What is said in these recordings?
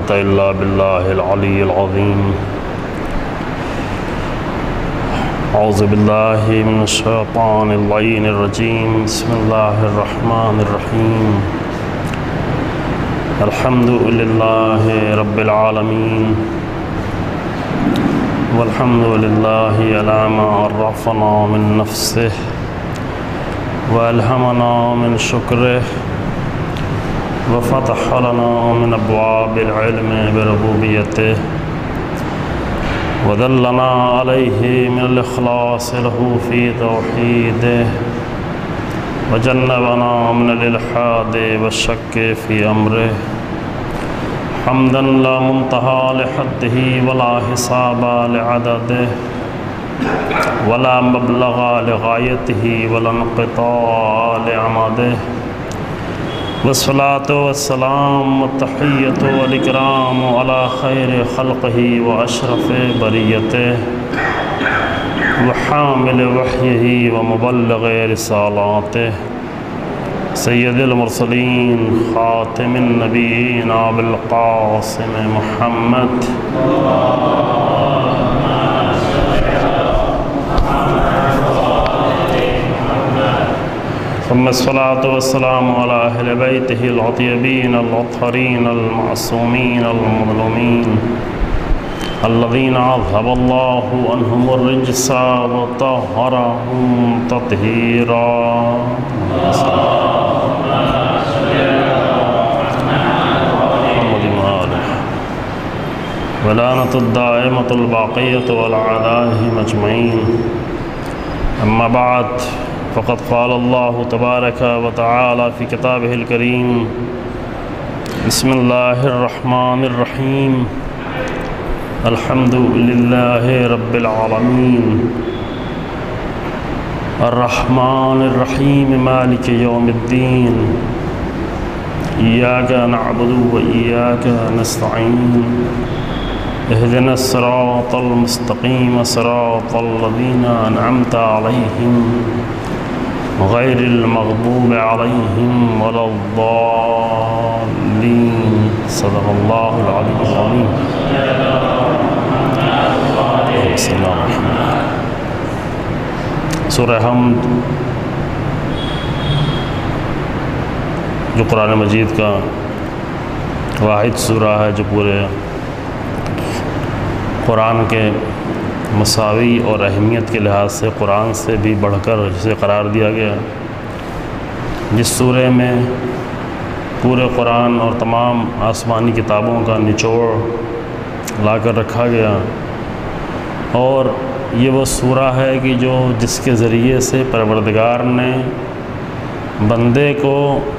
قوة إلا بالله العلي العظيم. أعوذ بالله من الشيطان اللعين الرجيم. بسم الله الرحمن الرحيم. الحمد لله رب العالمين، والحمد لله على ما عرفنا من نفسه وألهمنا من شكره وفتح لنا من أبواب العلم بربوبيته ودلنا عليه من الإخلاص له في توحيده وجنبنا من الإلحاد والشك في أمره. حمدا لا منتهى لحده ولا حساب لعدده ولا مبلغ لغايته ولا انقطاع لعمده. والصلاة والسلام والتحية والإكرام على خير خلقه وأشرف بريته وحامل وحيه ومبلغ رسالاته سيد المرسلين خاتم النبيين أبي القاسم محمد ثم الصلاة والسلام على أهل بيته الأطيبين الأطهرين المعصومين المظلومين الذين أذهب الله عنهم الرجس وطهرهم تطهيرا. ولعنة الدائمة الباقية والأعدائهم أجمعين. أما بعد، فقد قال الله تبارك وتعالى في كتابه الكريم: بسم الله الرحمن الرحيم. الحمد لله رب العالمين الرحمن الرحيم مالك يوم الدين إياك نعبد وإياك نستعين اهدنا الصراط المستقيم صراط الذين أنعمت عليهم غير المغضوب عليهم ولا الضالين. صدق الله العلي العظيم. سورہ حمد جو قرآن مجید کا واحد سورہ ہے جو پورے قرآن کے مساوی اور اہمیت کے لحاظ سے قرآن سے بھی بڑھ کر جسے قرار دیا گیا، جس سورہ میں پورے قرآن اور تمام آسمانی کتابوں کا نچوڑ لا کر رکھا گیا، اور یہ وہ سورہ ہے کہ جس کے ذریعے سے پروردگار نے بندے کو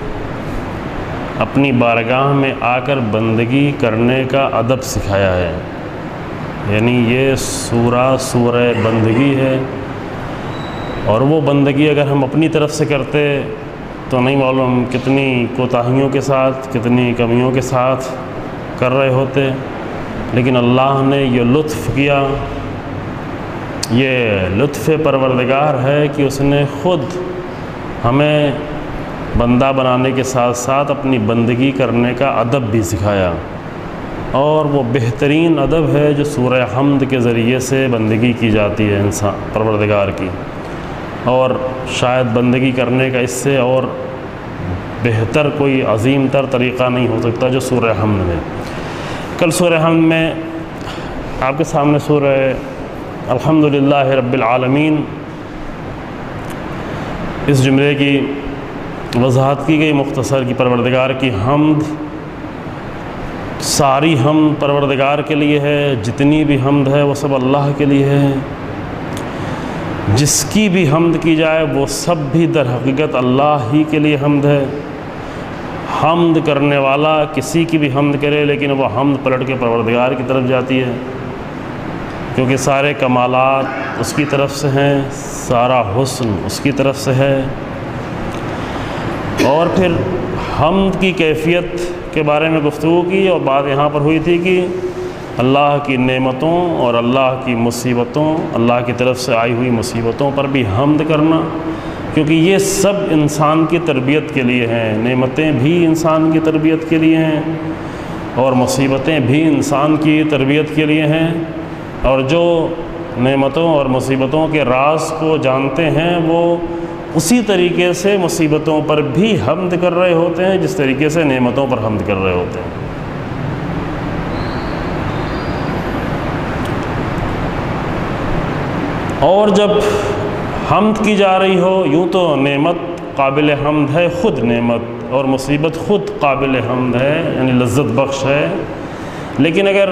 اپنی بارگاہ میں آ کر بندگی کرنے کا ادب سکھایا ہے. یعنی یہ سورہ بندگی ہے، اور وہ بندگی اگر ہم اپنی طرف سے کرتے تو نہیں معلوم کتنی کوتاہیوں کے ساتھ، کتنی کمیوں کے ساتھ کر رہے ہوتے. لیکن اللہ نے یہ لطف کیا، یہ لطف پروردگار ہے کہ اس نے خود ہمیں بندہ بنانے کے ساتھ ساتھ اپنی بندگی کرنے کا ادب بھی سکھایا، اور وہ بہترین ادب ہے جو سورہ حمد کے ذریعے سے بندگی کی جاتی ہے انسان پروردگار کی. اور شاید بندگی کرنے کا اس سے اور بہتر کوئی عظیم تر طریقہ نہیں ہو سکتا جو سورہ حمد میں. کل سورہ حمد میں آپ کے سامنے سورہ الحمدللہ رب العالمین اس جملے کی وضاحت کی گئی مختصر کی پروردگار کی حمد، ساری حمد پروردگار کے لیے ہے، جتنی بھی حمد ہے وہ سب اللہ کے لیے ہے. جس کی بھی حمد کی جائے وہ سب بھی در حقیقت اللہ ہی کے لیے حمد ہے. حمد کرنے والا کسی کی بھی حمد کرے لیکن وہ حمد پلٹ کے پروردگار کی طرف جاتی ہے، کیونکہ سارے کمالات اس کی طرف سے ہیں، سارا حسن اس کی طرف سے ہے. اور پھر حمد کی کیفیت کے بارے میں گفتگو کی، اور بات یہاں پر ہوئی تھی کہ اللہ کی نعمتوں اور اللہ کی مصیبتوں، اللہ کی طرف سے آئی ہوئی مصیبتوں پر بھی حمد کرنا، کیونکہ یہ سب انسان کی تربیت کے لیے ہیں. نعمتیں بھی انسان کی تربیت کے لیے ہیں، اور مصیبتیں بھی انسان کی تربیت کے لیے ہیں، اور جو نعمتوں اور مصیبتوں کے راز کو جانتے ہیں وہ اسی طریقے سے مصیبتوں پر بھی حمد کر رہے ہوتے ہیں جس طریقے سے نعمتوں پر حمد کر رہے ہوتے ہیں۔ اور جب حمد کی جا رہی ہو، یوں تو نعمت قابل حمد ہے خود نعمت، اور مصیبت خود قابل حمد ہے، یعنی لذت بخش ہے، لیکن اگر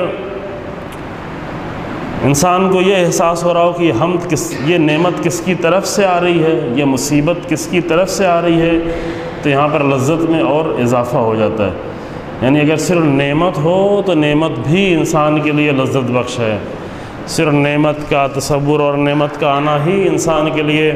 انسان کو یہ احساس ہو رہا ہو کہ یہ نعمت کس کی طرف سے آ رہی ہے، یہ مصیبت کس کی طرف سے آ رہی ہے، تو یہاں پر لذت میں اور اضافہ ہو جاتا ہے۔ یعنی اگر صرف نعمت ہو تو نعمت بھی انسان کے لیے لذت بخش ہے، صرف نعمت کا تصور اور نعمت کا آنا ہی انسان کے لیے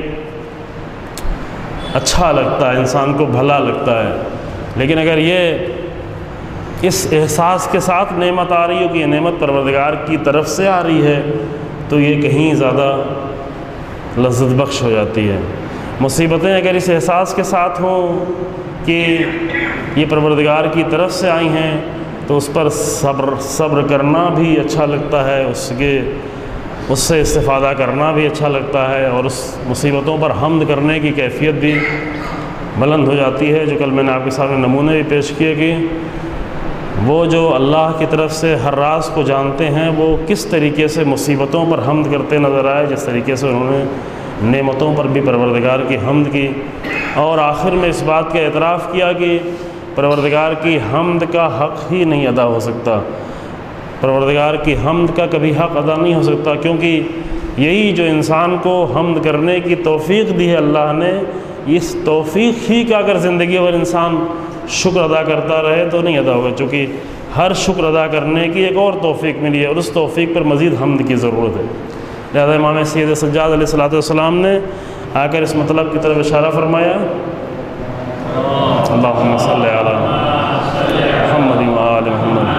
اچھا لگتا ہے، انسان کو بھلا لگتا ہے، لیکن اگر یہ اس احساس کے ساتھ نعمت آ رہی ہو کہ یہ نعمت پروردگار کی طرف سے آ رہی ہے تو یہ کہیں زیادہ لذت بخش ہو جاتی ہے۔ مصیبتیں اگر اس احساس کے ساتھ ہوں کہ یہ پروردگار کی طرف سے آئی ہیں تو اس پر صبر کرنا بھی اچھا لگتا ہے، اس سے استفادہ کرنا بھی اچھا لگتا ہے، اور اس مصیبتوں پر حمد کرنے کی کیفیت بھی بلند ہو جاتی ہے، جو کل میں نے آپ کے سامنے نمونے بھی پیش کیے کہ وہ جو اللہ کی طرف سے ہر راز کو جانتے ہیں وہ کس طریقے سے مصیبتوں پر حمد کرتے نظر آئے، جس طریقے سے انہوں نے نعمتوں پر بھی پروردگار کی حمد کی، اور آخر میں اس بات کا اعتراف کیا کہ پروردگار کی حمد کا حق ہی نہیں ادا ہو سکتا، پروردگار کی حمد کا کبھی حق ادا نہیں ہو سکتا، کیونکہ یہی جو انسان کو حمد کرنے کی توفیق دی ہے اللہ نے، اس توفیق ہی کا اگر زندگی اور انسان شکر ادا کرتا رہے تو نہیں ادا ہوگا، چونکہ ہر شکر ادا کرنے کی ایک اور توفیق ملی ہے، اور اس توفیق پر مزید حمد کی ضرورت ہے۔ لہذا امام سید سجاد علیہ السلام نے آ کر اس مطلب کی طرف اشارہ فرمایا، اللہم صلی علی محمد و آل محمد،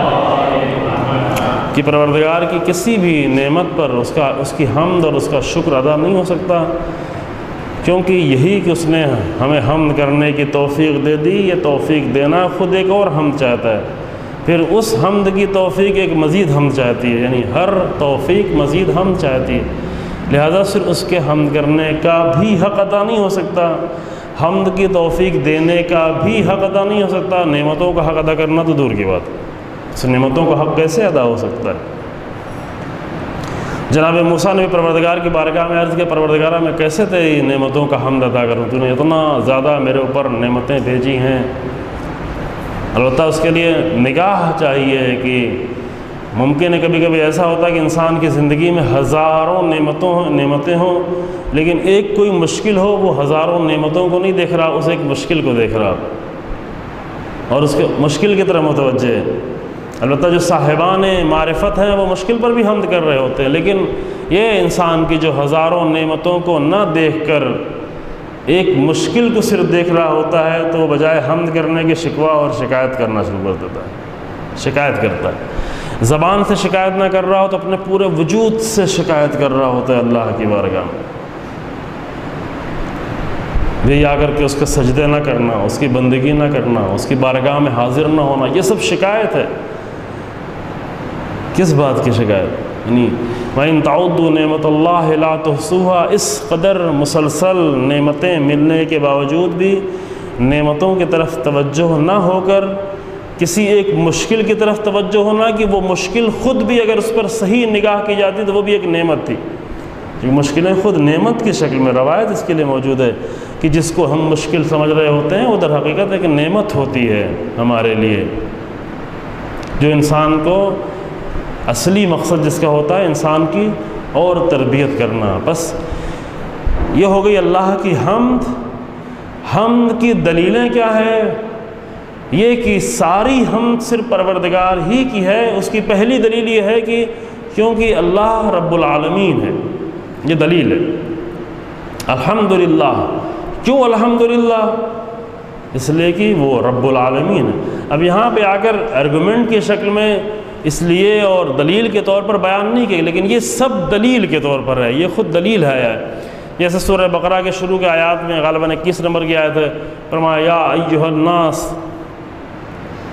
کہ پروردگار کی کسی بھی نعمت پر اس کی حمد اور اس کا شکر ادا نہیں ہو سکتا، کیونکہ یہی کہ اس نے ہمیں حمد کرنے کی توفیق دے دی، یہ توفیق دینا خود ایک اور حمد چاہتا ہے، پھر اس حمد کی توفیق ایک مزید حمد چاہتی ہے، یعنی ہر توفیق مزید حمد چاہتی ہے، لہذا صرف اس کے حمد کرنے کا بھی حق ادا نہیں ہو سکتا، حمد کی توفیق دینے کا بھی حق ادا نہیں ہو سکتا، نعمتوں کا حق ادا کرنا تو دور کی بات ہے، اس نعمتوں کا حق کیسے ادا ہو سکتا ہے۔ جناب موسیٰ نے بھی پروردگار کی بارگاہ میں عرض کیا، پروردگارہ میں کیسے تیری نعمتوں کا حمد ادا کروں، تو نے اتنا زیادہ میرے اوپر نعمتیں بھیجی ہیں۔ البتہ اس کے لیے نگاہ چاہیے کہ ممکن ہے کبھی کبھی ایسا ہوتا ہے کہ انسان کی زندگی میں ہزاروں نعمتیں ہوں، لیکن ایک کوئی مشکل ہو، وہ ہزاروں نعمتوں کو نہیں دیکھ رہا، اس ایک مشکل کو دیکھ رہا اور اس کے مشکل کی طرف متوجہ ہے۔ البتہ جو صاحبان معرفت ہیں وہ مشکل پر بھی حمد کر رہے ہوتے ہیں، لیکن یہ انسان کی جو ہزاروں نعمتوں کو نہ دیکھ کر ایک مشکل کو صرف دیکھ رہا ہوتا ہے تو وہ بجائے حمد کرنے کے شکوہ اور شکایت کرنا شروع کر دیتا ہے، شکایت کرتا ہے، زبان سے شکایت نہ کر رہا ہو تو اپنے پورے وجود سے شکایت کر رہا ہوتا ہے اللہ کی بارگاہ میں، یہ آ کر کے اس کے سجدے نہ کرنا، اس کی بندگی نہ کرنا، اس کی بارگاہ میں حاضر نہ ہونا، یہ سب شکایت ہے۔ کس بات کی شکایت؟ یعنی وَإِن تَعُدُّوا نِعْمَتَ اللَّهِ لَا تُحْصُوهَا، اس قدر مسلسل نعمتیں ملنے کے باوجود بھی نعمتوں کی طرف توجہ نہ ہو کر کسی ایک مشکل کی طرف توجہ ہونا کہ وہ مشکل خود بھی اگر اس پر صحیح نگاہ کی جاتی تو وہ بھی ایک نعمت تھی، کیونکہ مشکلیں خود نعمت کی شکل میں، روایت اس کے لیے موجود ہے کہ جس کو ہم مشکل سمجھ رہے ہوتے ہیں وہ در حقیقت ایک نعمت ہوتی ہے ہمارے لیے، جو انسان کو اصلی مقصد جس کا ہوتا ہے انسان کی اور تربیت کرنا۔ بس یہ ہو گئی اللہ کی حمد۔ حمد کی دلیلیں کیا ہے؟ یہ کہ ساری حمد صرف پروردگار ہی کی ہے۔ اس کی پہلی دلیل یہ ہے کہ کیونکہ اللہ رب العالمین ہے، یہ دلیل ہے۔ الحمدللہ، کیوں الحمدللہ؟ اس لیے کہ وہ رب العالمین ہے۔ اب یہاں پہ آ کر آرگومنٹ کی شکل میں اس لیے اور دلیل کے طور پر بیان نہیں کی، لیکن یہ سب دلیل کے طور پر ہے، یہ خود دلیل ہے۔ جیسے سورہ بقرہ کے شروع کے آیات میں غالباً 21 نمبر کی آیت ہے، فرمایا یا ایھا الناس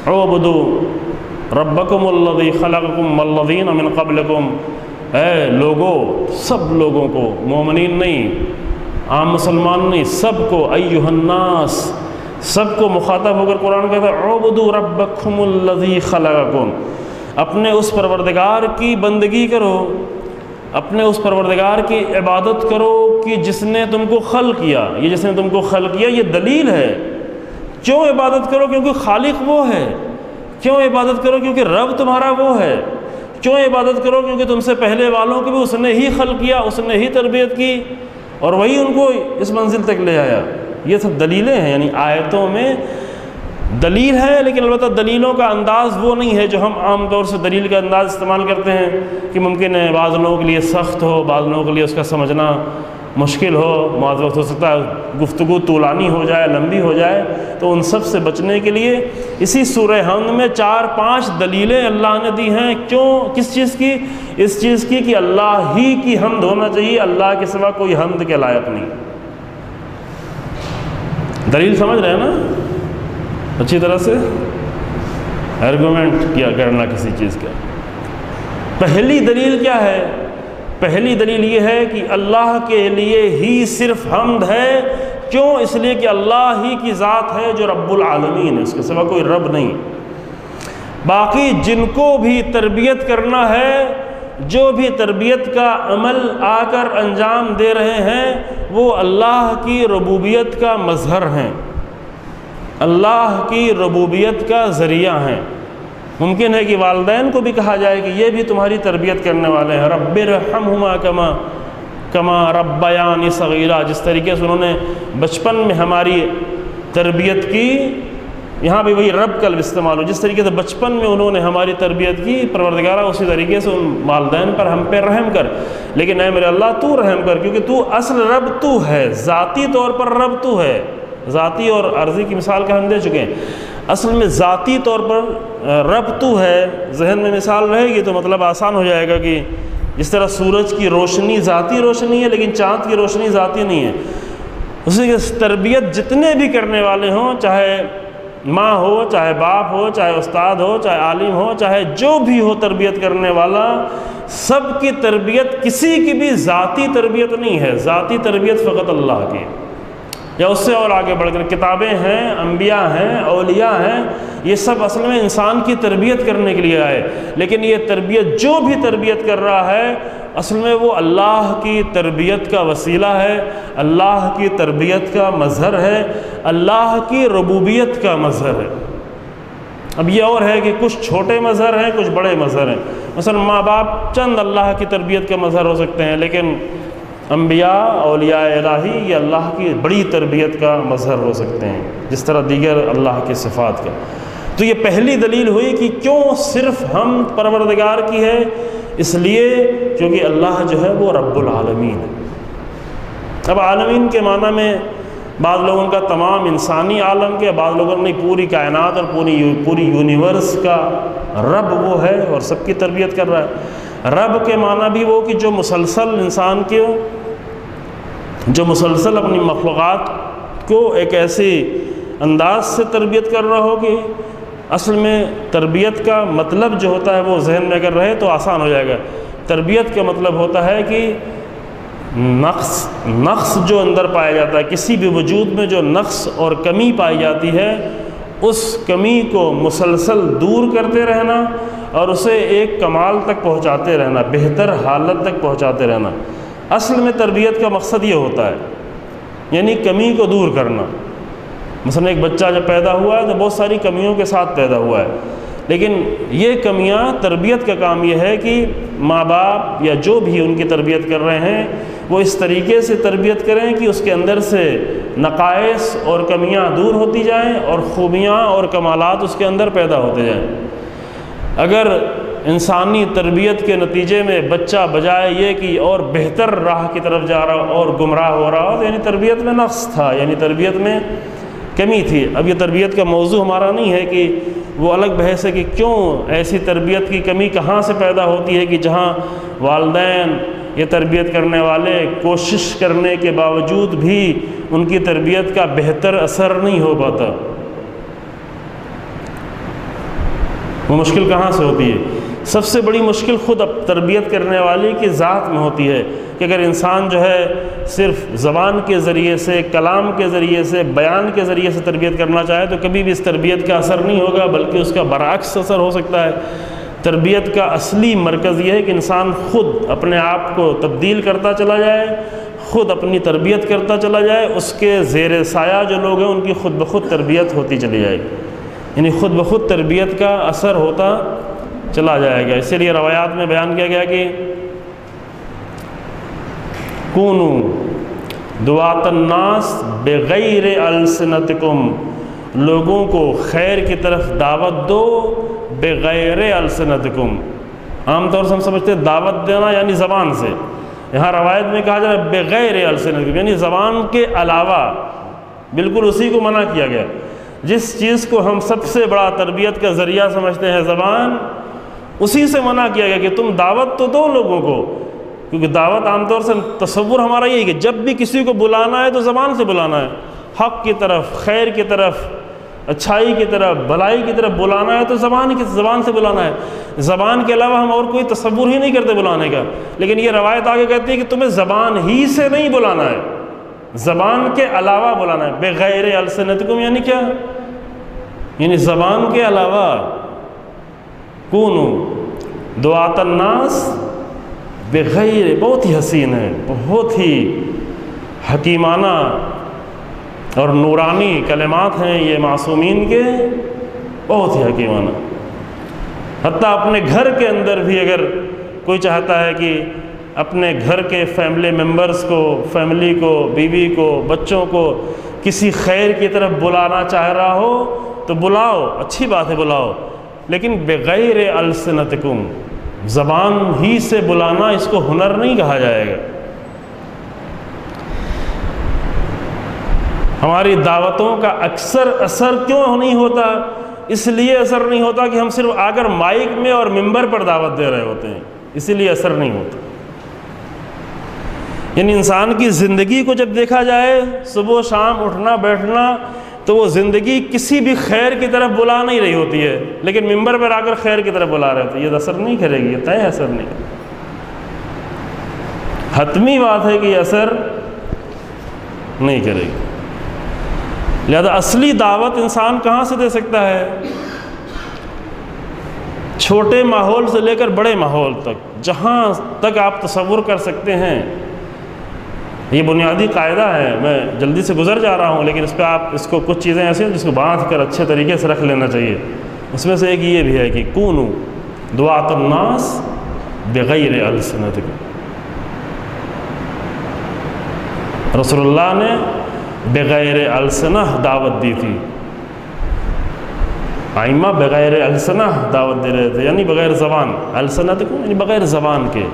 उअबुदू रब्बकुमुल्लज़ी खलक़कुम वल्लज़ीना मिन क़ब्लिकुम, ऐ लोगों, सब लोगों को, मोमिनीन नहीं, आम मुसलमान नहीं, सबको, अय्युहन्नास, सबको मुखातब होकर कुरान कहता है उअबुदू रब्बकुमुल्लज़ी खलक़कुम, अपने उस परवरदिगार की बंदगी करो, अपने उस परवरदिगार की इबादत करो कि जिसने तुमको खल किया। ये जिसने तुमको खल किया ये दलील है। क्यों इबादत करो? क्योंकि खालिक वो है। क्यों इबादत करो? क्योंकि रब तुम्हारा वो है। क्यों इबादत करो? क्योंकि तुमसे पहले वालों को भी उसने ही खल किया, उसने ही तरबियत की और वही उनको इस मंजिल तक ले आया। ये सब दलीलें हैं, यानी आयतों में दलील है, लेकिन अलबत्ता दलीलों का अंदाज़ वो नहीं है जो हम आम तौर से दलील का अंदाज़ इस्तेमाल करते हैं कि मुमकिन है बाज़ लोगों के लिए सख्त हो, बाज़ लोगों के लिए उसका समझना मुश्किल हो, बाज़ वक्त हो सकता है गुफ्तगू तूलानी हो जाए, लंबी हो जाए। तो उन सब से बचने के लिए इसी सूरह हमद में 4-5 दलीलें अल्लाह ने दी हैं। क्यों? किस चीज़ की? इस चीज़ की कि अल्लाह ही की हमद होना चाहिए, अल्लाह के सिवा कोई हमद के लायक नहीं। दलील समझ रहे हैं ना अच्छी तरह से? आर्गूमेंट किया करना किसी चीज़ का। पहली दलील क्या है? पहली दलील ये है कि अल्लाह के लिए ही सिर्फ हम्द है। क्यों? इसलिए कि अल्लाह ही की ज़ात है जो रब्बुल आलमीन है, उसके सिवा कोई रब नहीं। बाकी जिनको भी तरबियत करना है, जो भी तरबियत का अमल आकर अंजाम दे रहे हैं, वो अल्लाह की रबूबियत का मज़हर हैं, अल्लाह की रबूबियत का ज़रिया हैं। मुमकिन है कि वालिदैन को भी कहा जाए कि ये भी तुम्हारी तरबियत करने वाले हैं। रब्बिरहम्हुमा कमा कमा रब्बयानी सगीरा, जिस तरीके से उन्होंने बचपन में हमारी तरबियत की, यहाँ भी वही रब का लफ्ज़ इस्तेमाल हो, जिस तरीके से बचपन में उन्होंने हमारी तरबियत की, परवरदिगारा उसी तरीके से उन वालिदैन पर, हम पे रहम कर। लेकिन ऐ मेरे अल्लाह तू रहम कर, क्योंकि तू असल रब तू है, ज़ाती तौर पर रब तू है। ज़ाती और अर्ज़ी की मिसाल का हम दे चुके हैं। असल में ज़ाती तौर पर रब तू है, जहन में मिसाल रहेगी तो मतलब आसान हो जाएगा कि जिस तरह सूरज की रोशनी ज़ाती रोशनी है, लेकिन चाँद की रोशनी ज़ाती नहीं है। उसी की तरबियत जितने भी करने वाले हों, चाहे माँ हो, चाहे बाप हो, चाहे उस्ताद हो, चाहे आलिम हो, चाहे जो भी हो तरबियत करने वाला, सब की तरबियत किसी की भी ज़ाती तरबियत नहीं है। ज़ाती तरबियत फ़कत अल्लाह की, या उससे और आगे बढ़कर किताबें हैं, अम्बिया हैं, औलिया हैं, ये सब असल में इंसान की तरबियत करने के लिए आए। लेकिन ये तरबियत, जो भी तरबियत कर रहा है, असल में वो अल्लाह की तरबियत का वसीला है, अल्लाह की तरबियत का मज़हर है, अल्लाह की रबूबियत का मज़हर है। अब ये और है कि कुछ छोटे मज़हर हैं, कुछ बड़े मज़हर हैं। मसलन माँ बाप चंद अल्लाह की तरबियत के मज़हर हो सकते हैं, लेकिन अम्बिया, औलिया इलाही, ये अल्लाह की बड़ी तरबियत का मज़हर हो सकते हैं, जिस तरह दीगर अल्लाह के सिफ़ात का। तो ये पहली दलील हुई कि क्यों सिर्फ हम परवरदिगार की है, इसलिए क्योंकि अल्लाह जो है वो रब्बुल आलमीन है। अब आलमीन के माना में बाद लोगों का तमाम इंसानी आलम के, बाद लोगों ने पूरी कायनात और पूरी यूनिवर्स का रब वो है और सबकी तरबियत कर रहा है। रब के माना भी वो कि जो मुसलसल इंसान के, जो मुसलसल अपनी मखलूक़ात को एक ऐसे अंदाज से तरबियत कर रहा हो कि असल में तरबियत का मतलब जो होता है वो जहन में अगर रहे तो आसान हो जाएगा। तरबियत का मतलब होता है कि नक्स जो अंदर पाया जाता है, किसी भी वजूद में जो नक्स और कमी पाई जाती है, उस कमी को मुसलसल दूर करते रहना और उसे एक कमाल तक पहुंचाते रहना, बेहतर हालत तक पहुंचाते रहना। असल में तरबियत का मकसद ये होता है, यानी कमी को दूर करना। मसलन एक बच्चा जब पैदा हुआ है तो बहुत सारी कमियों के साथ पैदा हुआ है, लेकिन ये कमियां, तरबियत का काम ये है कि माँ बाप या जो भी उनकी तरबियत कर रहे हैं वो इस तरीके से तरबियत करें कि उसके अंदर से नक़ाइस और कमियां दूर होती जाएं और ख़ूबियाँ और कमालात उसके अंदर पैदा होते जाएं। अगर इंसानी तरबियत के नतीजे में बच्चा बजाय ये कि और बेहतर राह की तरफ जा रहा और गुमराह हो रहा हो, तो यानी तरबियत में नक़्स था, यानी तरबियत में कमी थी। अब ये तरबियत का मौजू हमारा नहीं है कि वो अलग बहस है कि क्यों ऐसी तरबियत की कमी कहाँ से पैदा होती है कि जहाँ वालिदैन ये तरबियत करने वाले कोशिश करने के बावजूद भी उनकी तरबियत का बेहतर असर नहीं हो पाता। وہ مشکل کہاں سے ہوتی ہے؟ سب سے بڑی مشکل خود تربیت کرنے والی کی ذات میں ہوتی ہے کہ اگر انسان جو ہے صرف زبان کے ذریعے سے، کلام کے ذریعے سے، بیان کے ذریعے سے تربیت کرنا چاہے تو کبھی بھی اس تربیت کا اثر نہیں ہوگا، بلکہ اس کا برعکس اثر ہو سکتا ہے۔ تربیت کا اصلی مرکز یہ ہے کہ انسان خود اپنے آپ کو تبدیل کرتا چلا جائے، خود اپنی تربیت کرتا چلا جائے، اس کے زیر سایہ جو لوگ ہیں ان کی خود بخود تربیت ہوتی چلی جائے گی، یعنی خود بخود تربیت کا اثر ہوتا چلا جائے گا۔ اسی لیے روایات میں بیان کیا گیا کہ کونو دعاۃ الناس بغیر السنتکم، لوگوں کو خیر کی طرف دعوت دو بغیر السنتکم۔ عام طور سے ہم سمجھتے ہیں دعوت دینا یعنی زبان سے، یہاں روایت میں کہا جا رہا ہے بغیر السنتکم، یعنی زبان کے علاوہ، بالکل اسی کو منع کیا گیا۔ جس چیز کو ہم سب سے بڑا تربیت کا ذریعہ سمجھتے ہیں زبان، اسی سے منع کیا گیا کہ تم دعوت تو دو لوگوں کو، کیونکہ دعوت عام طور سے تصور ہمارا یہی کہ جب بھی کسی کو بلانا ہے تو زبان سے بلانا ہے، حق کی طرف، خیر کی طرف، اچھائی کی طرف، بھلائی کی طرف بلانا ہے تو زبان سے بلانا ہے۔ زبان کے علاوہ ہم اور کوئی تصور ہی نہیں کرتے بلانے کا، لیکن یہ روایت آگے کہتی ہے کہ تمہیں زبان ہی سے نہیں بلانا ہے، زبان کے علاوہ بلانا ہے۔ بغیر السنتکم یعنی کیا؟ یعنی زبان کے علاوہ۔ کونو دعاۃ الناس بغیر، بہت ہی حسین ہے، بہت ہی حکیمانہ اور نورانی کلمات ہیں یہ معصومین کے، بہت ہی حکیمانہ۔ حتیٰ اپنے گھر کے اندر بھی اگر کوئی چاہتا ہے کہ اپنے گھر کے فیملی ممبرز کو، فیملی کو، بیوی کو، بچوں کو کسی خیر کی طرف بلانا چاہ رہا ہو تو بلاؤ، اچھی بات ہے بلاؤ، لیکن بغیر السنتکم، زبان ہی سے بلانا اس کو ہنر نہیں کہا جائے گا۔ ہماری دعوتوں کا اکثر اثر کیوں نہیں ہوتا؟ اس لیے اثر نہیں ہوتا کہ ہم صرف آ کر مائک میں اور ممبر پر دعوت دے رہے ہوتے ہیں، اسی لیے اثر نہیں ہوتا۔ یعنی انسان کی زندگی کو جب دیکھا جائے، صبح و شام اٹھنا بیٹھنا، تو وہ زندگی کسی بھی خیر کی طرف بلا نہیں رہی ہوتی ہے، لیکن ممبر پر آ کر خیر کی طرف بلا رہے ہوتے ہیں، یہ اثر نہیں کرے گی، یہ طے اثر نہیں کرے گی۔ حتمی بات ہے کہ یہ اثر نہیں کرے گی۔ لہذا اصلی دعوت انسان کہاں سے دے سکتا ہے؟ چھوٹے ماحول سے لے کر بڑے ماحول تک، جہاں تک آپ تصور کر سکتے ہیں۔ یہ بنیادی قاعدہ ہے، میں جلدی سے گزر جا رہا ہوں، لیکن اس پہ آپ اس کو کچھ چیزیں ایسی ہیں جس کو باندھ کر اچھے طریقے سے رکھ لینا چاہیے۔ اس میں سے ایک یہ بھی ہے کہ کونو دعاۃ الناس بغیر السنتکم، رسول اللہ نے بغیر السنہ دعوت دی تھی، ائمہ بغیر السنہ دعوت دے رہے تھے، یعنی بغیر زبان، السنتکم یعنی بغیر زبان کے۔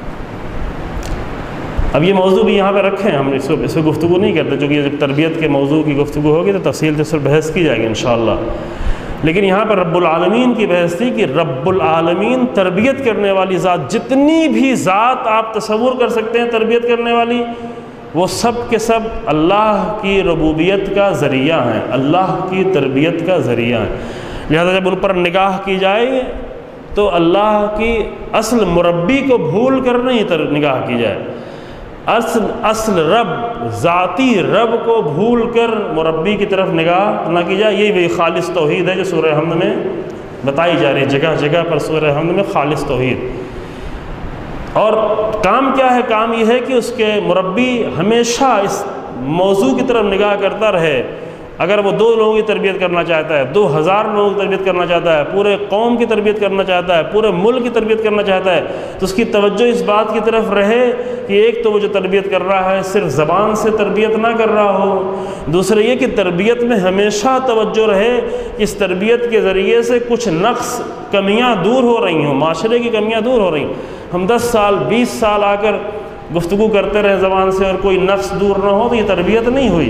اب یہ موضوع بھی یہاں پہ رکھیں، ہم اس پہ گفتگو نہیں کرتے، چونکہ جب تربیت کے موضوع کی گفتگو ہوگی تو تفصیل سے اس پر بحث کی جائے گی انشاءاللہ، لیکن یہاں پر رب العالمین کی بحث تھی کہ رب العالمین تربیت کرنے والی ذات، جتنی بھی ذات آپ تصور کر سکتے ہیں تربیت کرنے والی، وہ سب کے سب اللہ کی ربوبیت کا ذریعہ ہیں، اللہ کی تربیت کا ذریعہ ہیں۔ لہذا جب ان پر نگاہ کی جائے تو اللہ کی اصل مربی کو بھول کر نہیں نگاہ کی جائے، اصل رب، ذاتی رب کو بھول کر مربی کی طرف نگاہ نہ کی جائے۔ یہی وہی خالص توحید ہے جو سورہ حمد میں بتائی جا رہی ہے، جگہ جگہ پر سورہ حمد میں خالص توحید۔ اور کام کیا ہے؟ کام یہ ہے کہ اس کے مربی ہمیشہ اس موضوع کی طرف نگاہ کرتا رہے۔ اگر وہ 2 لوگوں کی تربیت کرنا چاہتا ہے، 2000 لوگوں کی تربیت کرنا چاہتا ہے، پورے قوم کی تربیت کرنا چاہتا ہے، پورے ملک کی تربیت کرنا چاہتا ہے، تو اس کی توجہ اس بات کی طرف رہے کہ ایک تو وہ جو تربیت کر رہا ہے صرف زبان سے تربیت نہ کر رہا ہو، دوسرا یہ کہ تربیت میں ہمیشہ توجہ رہے کہ اس تربیت کے ذریعے سے کچھ نقص، کمیاں دور ہو رہی ہوں، معاشرے کی کمیاں دور ہو رہی ہیں۔ ہم 10 سال 20 سال آ کر گفتگو کرتے رہے زبان سے اور کوئی نقص دور نہ ہو تو یہ تربیت نہیں ہوئی،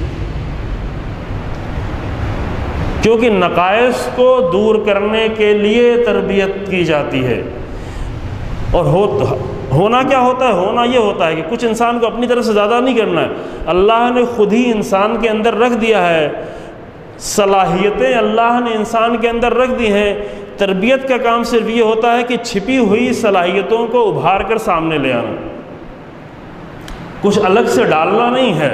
کیونکہ نقائص کو دور کرنے کے لیے تربیت کی جاتی ہے۔ اور ہونا کیا ہوتا ہے؟ ہونا یہ ہوتا ہے کہ کچھ انسان کو اپنی طرف سے زیادہ نہیں کرنا ہے، اللہ نے خود ہی انسان کے اندر رکھ دیا ہے، صلاحیتیں اللہ نے انسان کے اندر رکھ دی ہیں، تربیت کا کام صرف یہ ہوتا ہے کہ چھپی ہوئی صلاحیتوں کو ابھار کر سامنے لے آنا، کچھ الگ سے ڈالنا نہیں ہے۔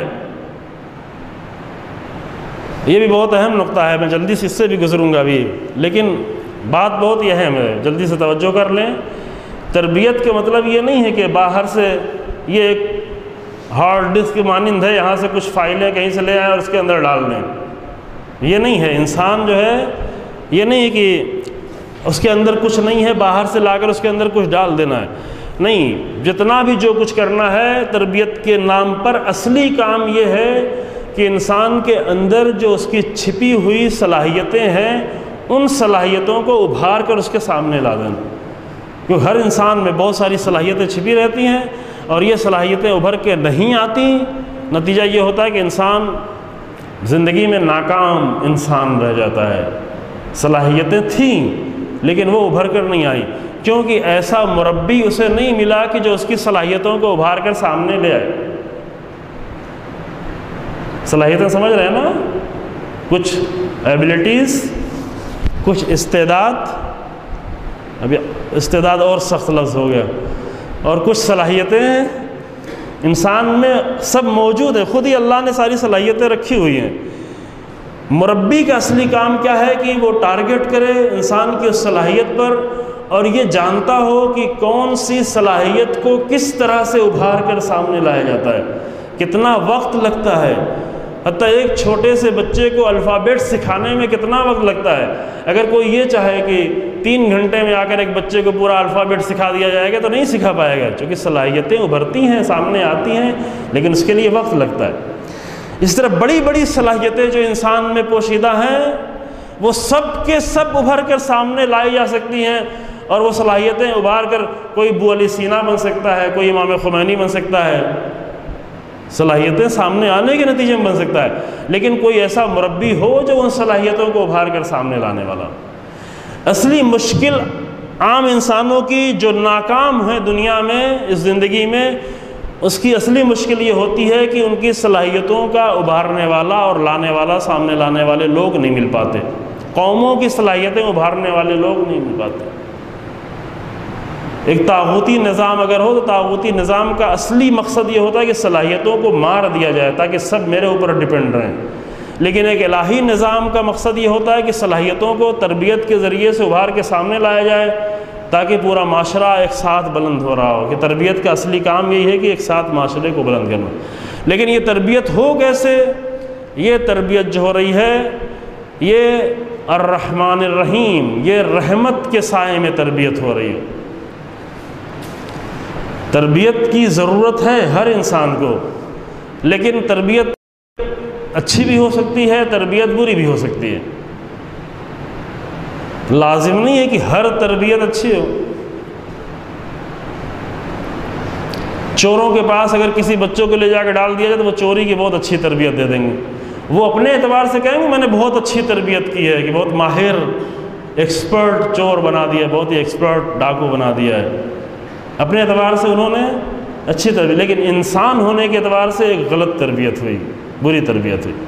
یہ بھی بہت اہم نقطہ ہے، میں جلدی سے اس سے بھی گزروں گا ابھی، لیکن بات بہت یہ اہم ہے، جلدی سے توجہ کر لیں۔ تربیت کا مطلب یہ نہیں ہے کہ باہر سے یہ ایک ہارڈ ڈسک کی مانند ہے، یہاں سے کچھ فائلیں کہیں سے لے آئیں اور اس کے اندر ڈال دیں، یہ نہیں ہے۔ انسان جو ہے یہ نہیں ہے کہ اس کے اندر کچھ نہیں ہے، باہر سے لا کر اس کے اندر کچھ ڈال دینا ہے، نہیں۔ جتنا بھی جو کچھ کرنا ہے تربیت کے نام پر، اصلی کام یہ ہے کہ انسان کے اندر جو اس کی چھپی ہوئی صلاحیتیں ہیں ان صلاحیتوں کو ابھار کر اس کے سامنے لا دینا، کیونکہ ہر انسان میں بہت ساری صلاحیتیں چھپی رہتی ہیں اور یہ صلاحیتیں ابھر کے نہیں آتی، نتیجہ یہ ہوتا ہے کہ انسان زندگی میں ناکام انسان رہ جاتا ہے۔ صلاحیتیں تھیں لیکن وہ ابھر کر نہیں آئی، کیونکہ ایسا مربی اسے نہیں ملا کہ جو اس کی صلاحیتوں کو ابھار کر سامنے لے آئے۔ صلاحیتیں سمجھ رہے ہیں نا؟ کچھ ایبلٹیز، کچھ استعداد، ابھی استعداد اور سخت لفظ ہو گیا، اور کچھ صلاحیتیں انسان میں سب موجود ہیں، خود ہی اللہ نے ساری صلاحیتیں رکھی ہوئی ہیں۔ مربی کا اصلی کام کیا ہے کہ وہ ٹارگٹ کرے انسان کی اس صلاحیت پر اور یہ جانتا ہو کہ کون سی صلاحیت کو کس طرح سے ابھار کر سامنے لایا جاتا ہے، کتنا وقت لگتا ہے۔ حتیٰ ایک چھوٹے سے بچے کو الفابیٹ سکھانے میں کتنا وقت لگتا ہے۔ اگر کوئی یہ چاہے کہ 3 گھنٹے میں آ کر ایک بچے کو پورا الفابیٹ سکھا دیا جائے گا تو نہیں سکھا پائے گا، چونکہ صلاحیتیں ابھرتی ہیں، سامنے آتی ہیں، لیکن اس کے لیے وقت لگتا ہے۔ اس طرح بڑی بڑی صلاحیتیں جو انسان میں پوشیدہ ہیں وہ سب کے سب ابھر کر سامنے لائی جا سکتی ہیں، اور وہ صلاحیتیں ابھار کر کوئی ابو علی سینا بن سکتا ہے، کوئی امام خمینی بن سکتا ہے، صلاحیتیں سامنے آنے کے نتیجے میں بن سکتا ہے، لیکن کوئی ایسا مربی ہو جو ان صلاحیتوں کو ابھار کر سامنے لانے والا۔ اصلی مشکل عام انسانوں کی جو ناکام ہیں دنیا میں، اس زندگی میں، اس کی اصلی مشکل یہ ہوتی ہے کہ ان کی صلاحیتوں کا ابھارنے والا اور لانے والا، سامنے لانے والے لوگ نہیں مل پاتے۔ قوموں کی صلاحیتیں ابھارنے والے لوگ نہیں مل پاتے۔ ایک طاغوتی نظام اگر ہو تو طاغوتی نظام کا اصلی مقصد یہ ہوتا ہے کہ صلاحیتوں کو مار دیا جائے تاکہ سب میرے اوپر ڈپینڈ رہیں، لیکن ایک الہی نظام کا مقصد یہ ہوتا ہے کہ صلاحیتوں کو تربیت کے ذریعے سے ابھار کے سامنے لایا جائے تاکہ پورا معاشرہ ایک ساتھ بلند ہو رہا ہو، کہ تربیت کا اصلی کام یہی ہے کہ ایک ساتھ معاشرے کو بلند کرنا۔ لیکن یہ تربیت ہو کیسے؟ یہ تربیت جو ہو رہی ہے یہ الرحمن الرحیم، یہ رحمت کے سائے میں تربیت ہو رہی ہے۔ تربیت کی ضرورت ہے ہر انسان کو، لیکن تربیت اچھی بھی ہو سکتی ہے، تربیت بری بھی ہو سکتی ہے۔ لازم نہیں ہے کہ ہر تربیت اچھی ہو۔ چوروں کے پاس اگر کسی بچوں کو لے جا کے ڈال دیا جائے تو وہ چوری کی بہت اچھی تربیت دے دیں گے، وہ اپنے اعتبار سے کہیں گے میں نے بہت اچھی تربیت کی ہے، کہ بہت ماہر ایکسپرٹ چور بنا دیا، بہت ہی ایکسپرٹ ڈاکو بنا دیا ہے، اپنے اعتبار سے انہوں نے اچھی تربیت، لیکن انسان ہونے کے اعتبار سے ایک غلط تربیت ہوئی، بری تربیت ہوئی۔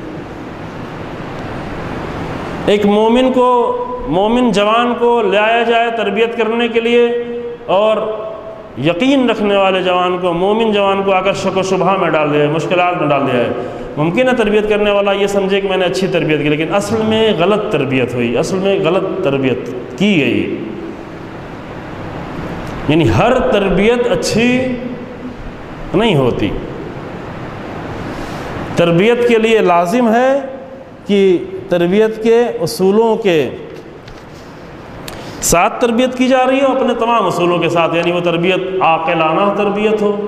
ایک مومن جوان کو لایا جائے تربیت کرنے کے لیے، اور یقین رکھنے والے جوان کو، مومن جوان کو آ کر شک و شبہ میں ڈال دیا ہے، مشکلات میں ڈال دیا ہے۔ ممکن ہے تربیت کرنے والا یہ سمجھے کہ میں نے اچھی تربیت کی، لیکن اصل میں غلط تربیت ہوئی، اصل میں غلط تربیت کی گئی۔ یعنی ہر تربیت اچھی نہیں ہوتی۔ تربیت کے لیے لازم ہے کہ تربیت کے اصولوں کے ساتھ تربیت کی جا رہی ہو، اپنے تمام اصولوں کے ساتھ، یعنی وہ تربیت عاقلانہ تربیت ہو،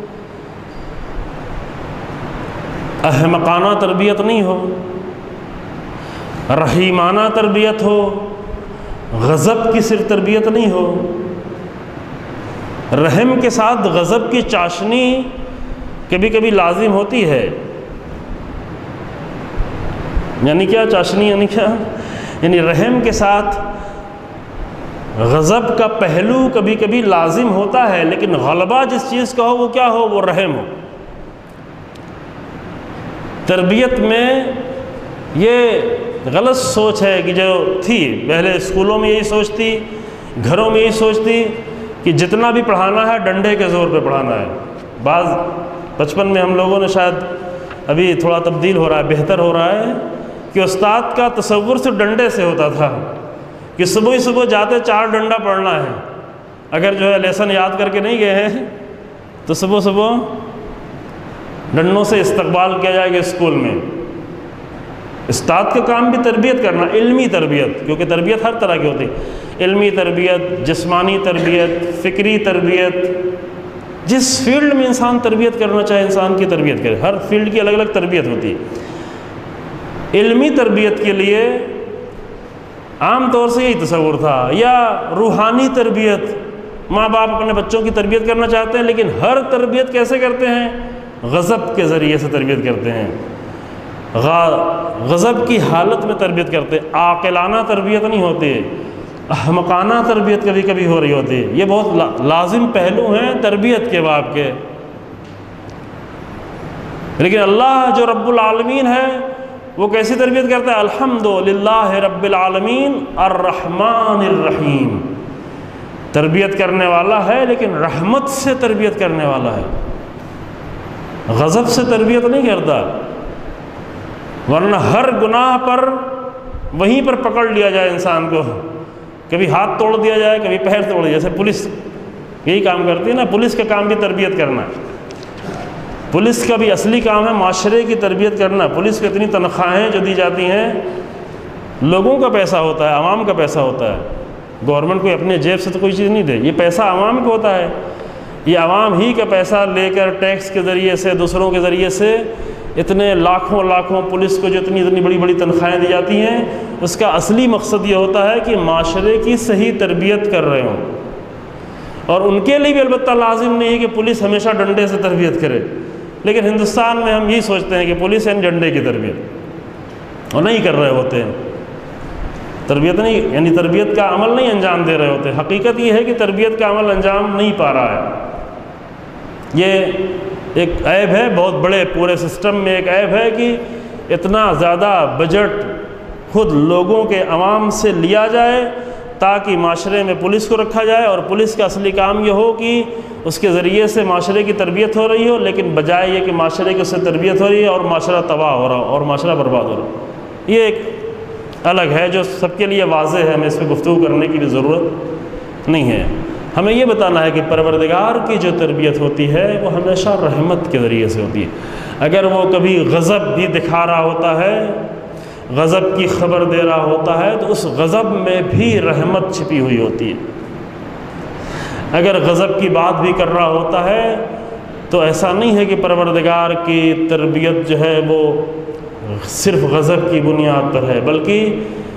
احمقانہ تربیت نہیں ہو، رحیمانہ تربیت ہو، غضب کی صرف تربیت نہیں ہو۔ رحم کے ساتھ غضب کی چاشنی کبھی کبھی لازم ہوتی ہے۔ یعنی کیا چاشنی؟ یعنی کیا؟ یعنی رحم کے ساتھ غضب کا پہلو کبھی کبھی لازم ہوتا ہے، لیکن غلبہ جس چیز کا ہو وہ کیا ہو؟ وہ رحم ہو۔ تربیت میں یہ غلط سوچ ہے کہ جو تھی پہلے اسکولوں میں یہی سوچ تھی، گھروں میں یہی سوچ تھی کہ جتنا بھی پڑھانا ہے ڈنڈے کے زور پہ پڑھانا ہے۔ بعض بچپن میں ہم لوگوں نے شاید ابھی تھوڑا تبدیل ہو رہا ہے، بہتر ہو رہا ہے کہ استاد کا تصور صرف ڈنڈے سے ہوتا تھا کہ صبح ہی صبح جاتے 4 ڈنڈا پڑھنا ہے، اگر جو ہے لیسن یاد کر کے نہیں گئے ہیں تو صبح صبح ڈنڈوں سے استقبال کیا جائے گا اسکول میں۔ استاد کا کام بھی تربیت کرنا، علمی تربیت، کیونکہ تربیت ہر طرح کی ہوتی ہے، علمی تربیت، جسمانی تربیت، فکری تربیت، جس فیلڈ میں انسان تربیت کرنا چاہے انسان کی تربیت کرے، ہر فیلڈ کی الگ الگ تربیت ہوتی ہے۔ علمی تربیت کے لیے عام طور سے یہی تصور تھا، یا روحانی تربیت، ماں باپ اپنے بچوں کی تربیت کرنا چاہتے ہیں لیکن ہر تربیت کیسے کرتے ہیں؟ غضب کے ذریعے سے تربیت کرتے ہیں، غضب کی حالت میں تربیت کرتے ہیں، عاقلانہ تربیت نہیں ہوتی، احمقانہ تربیت کبھی کبھی ہو رہی ہوتی ہے۔ یہ بہت لازم پہلو ہیں تربیت کے باب کے۔ لیکن اللہ جو رب العالمین ہے وہ کیسی تربیت کرتا ہے؟ الحمدللہ رب العالمین الرحمن الرحیم، تربیت کرنے والا ہے لیکن رحمت سے تربیت کرنے والا ہے، غضب سے تربیت نہیں کرتا، ورنہ ہر گناہ پر وہیں پر پکڑ لیا جائے انسان کو، کبھی ہاتھ توڑ دیا جائے، کبھی پیر توڑ دیا، جیسے پولیس یہی کام کرتی ہے نا، پولیس کا کام بھی تربیت کرنا ہے، پولیس کا بھی اصلی کام ہے معاشرے کی تربیت کرنا۔ پولیس کو اتنی تنخواہیں جو دی جاتی ہیں لوگوں کا پیسہ ہوتا ہے، عوام کا پیسہ ہوتا ہے، گورنمنٹ کو اپنے جیب سے تو کوئی چیز نہیں دے، یہ پیسہ عوام کو ہوتا ہے، یہ عوام ہی کا پیسہ لے کر ٹیکس کے ذریعے سے، دوسروں کے ذریعے سے اتنے لاکھوں لاکھوں پولیس کو جو اتنی بڑی بڑی تنخواہیں دی جاتی ہیں، اس کا اصلی مقصد یہ ہوتا ہے کہ معاشرے کی صحیح تربیت کر رہے ہوں۔ اور ان کے لیے بھی البتہ لازم نہیں ہے کہ پولیس ہمیشہ ڈنڈے سے تربیت کرے، لیکن ہندوستان میں ہم یہی سوچتے ہیں کہ پولیس یعنی ڈنڈے کی تربیت، اور نہیں کر رہے ہوتے ہیں تربیت، نہیں یعنی تربیت کا عمل نہیں انجام دے رہے ہوتے۔ حقیقت یہ ہے کہ تربیت کا عمل انجام نہیں پا رہا ہے۔ یہ ایک عیب ہے بہت بڑے پورے سسٹم میں، ایک عیب ہے کہ اتنا زیادہ بجٹ خود لوگوں کے عوام سے لیا جائے تاکہ معاشرے میں پولیس کو رکھا جائے، اور پولیس کا اصلی کام یہ ہو کہ اس کے ذریعے سے معاشرے کی تربیت ہو رہی ہو، لیکن بجائے یہ کہ معاشرے کی اس سے تربیت ہو رہی ہے اور معاشرہ تباہ ہو رہا ہو اور معاشرہ برباد ہو رہا ہو۔ یہ ایک الگ ہے جو سب کے لیے واضح ہے، ہمیں اس پہ گفتگو کرنے کی بھی ضرورت نہیں ہے۔ ہمیں یہ بتانا ہے کہ پروردگار کی جو تربیت ہوتی ہے وہ ہمیشہ رحمت کے ذریعے سے ہوتی ہے۔ اگر وہ کبھی غضب بھی دکھا رہا ہوتا ہے، غضب کی خبر دے رہا ہوتا ہے، تو اس غضب میں بھی رحمت چھپی ہوئی ہوتی ہے۔ اگر غضب کی بات بھی کر رہا ہوتا ہے تو ایسا نہیں ہے کہ پروردگار کی تربیت جو ہے وہ صرف غضب کی بنیاد پر ہے، بلکہ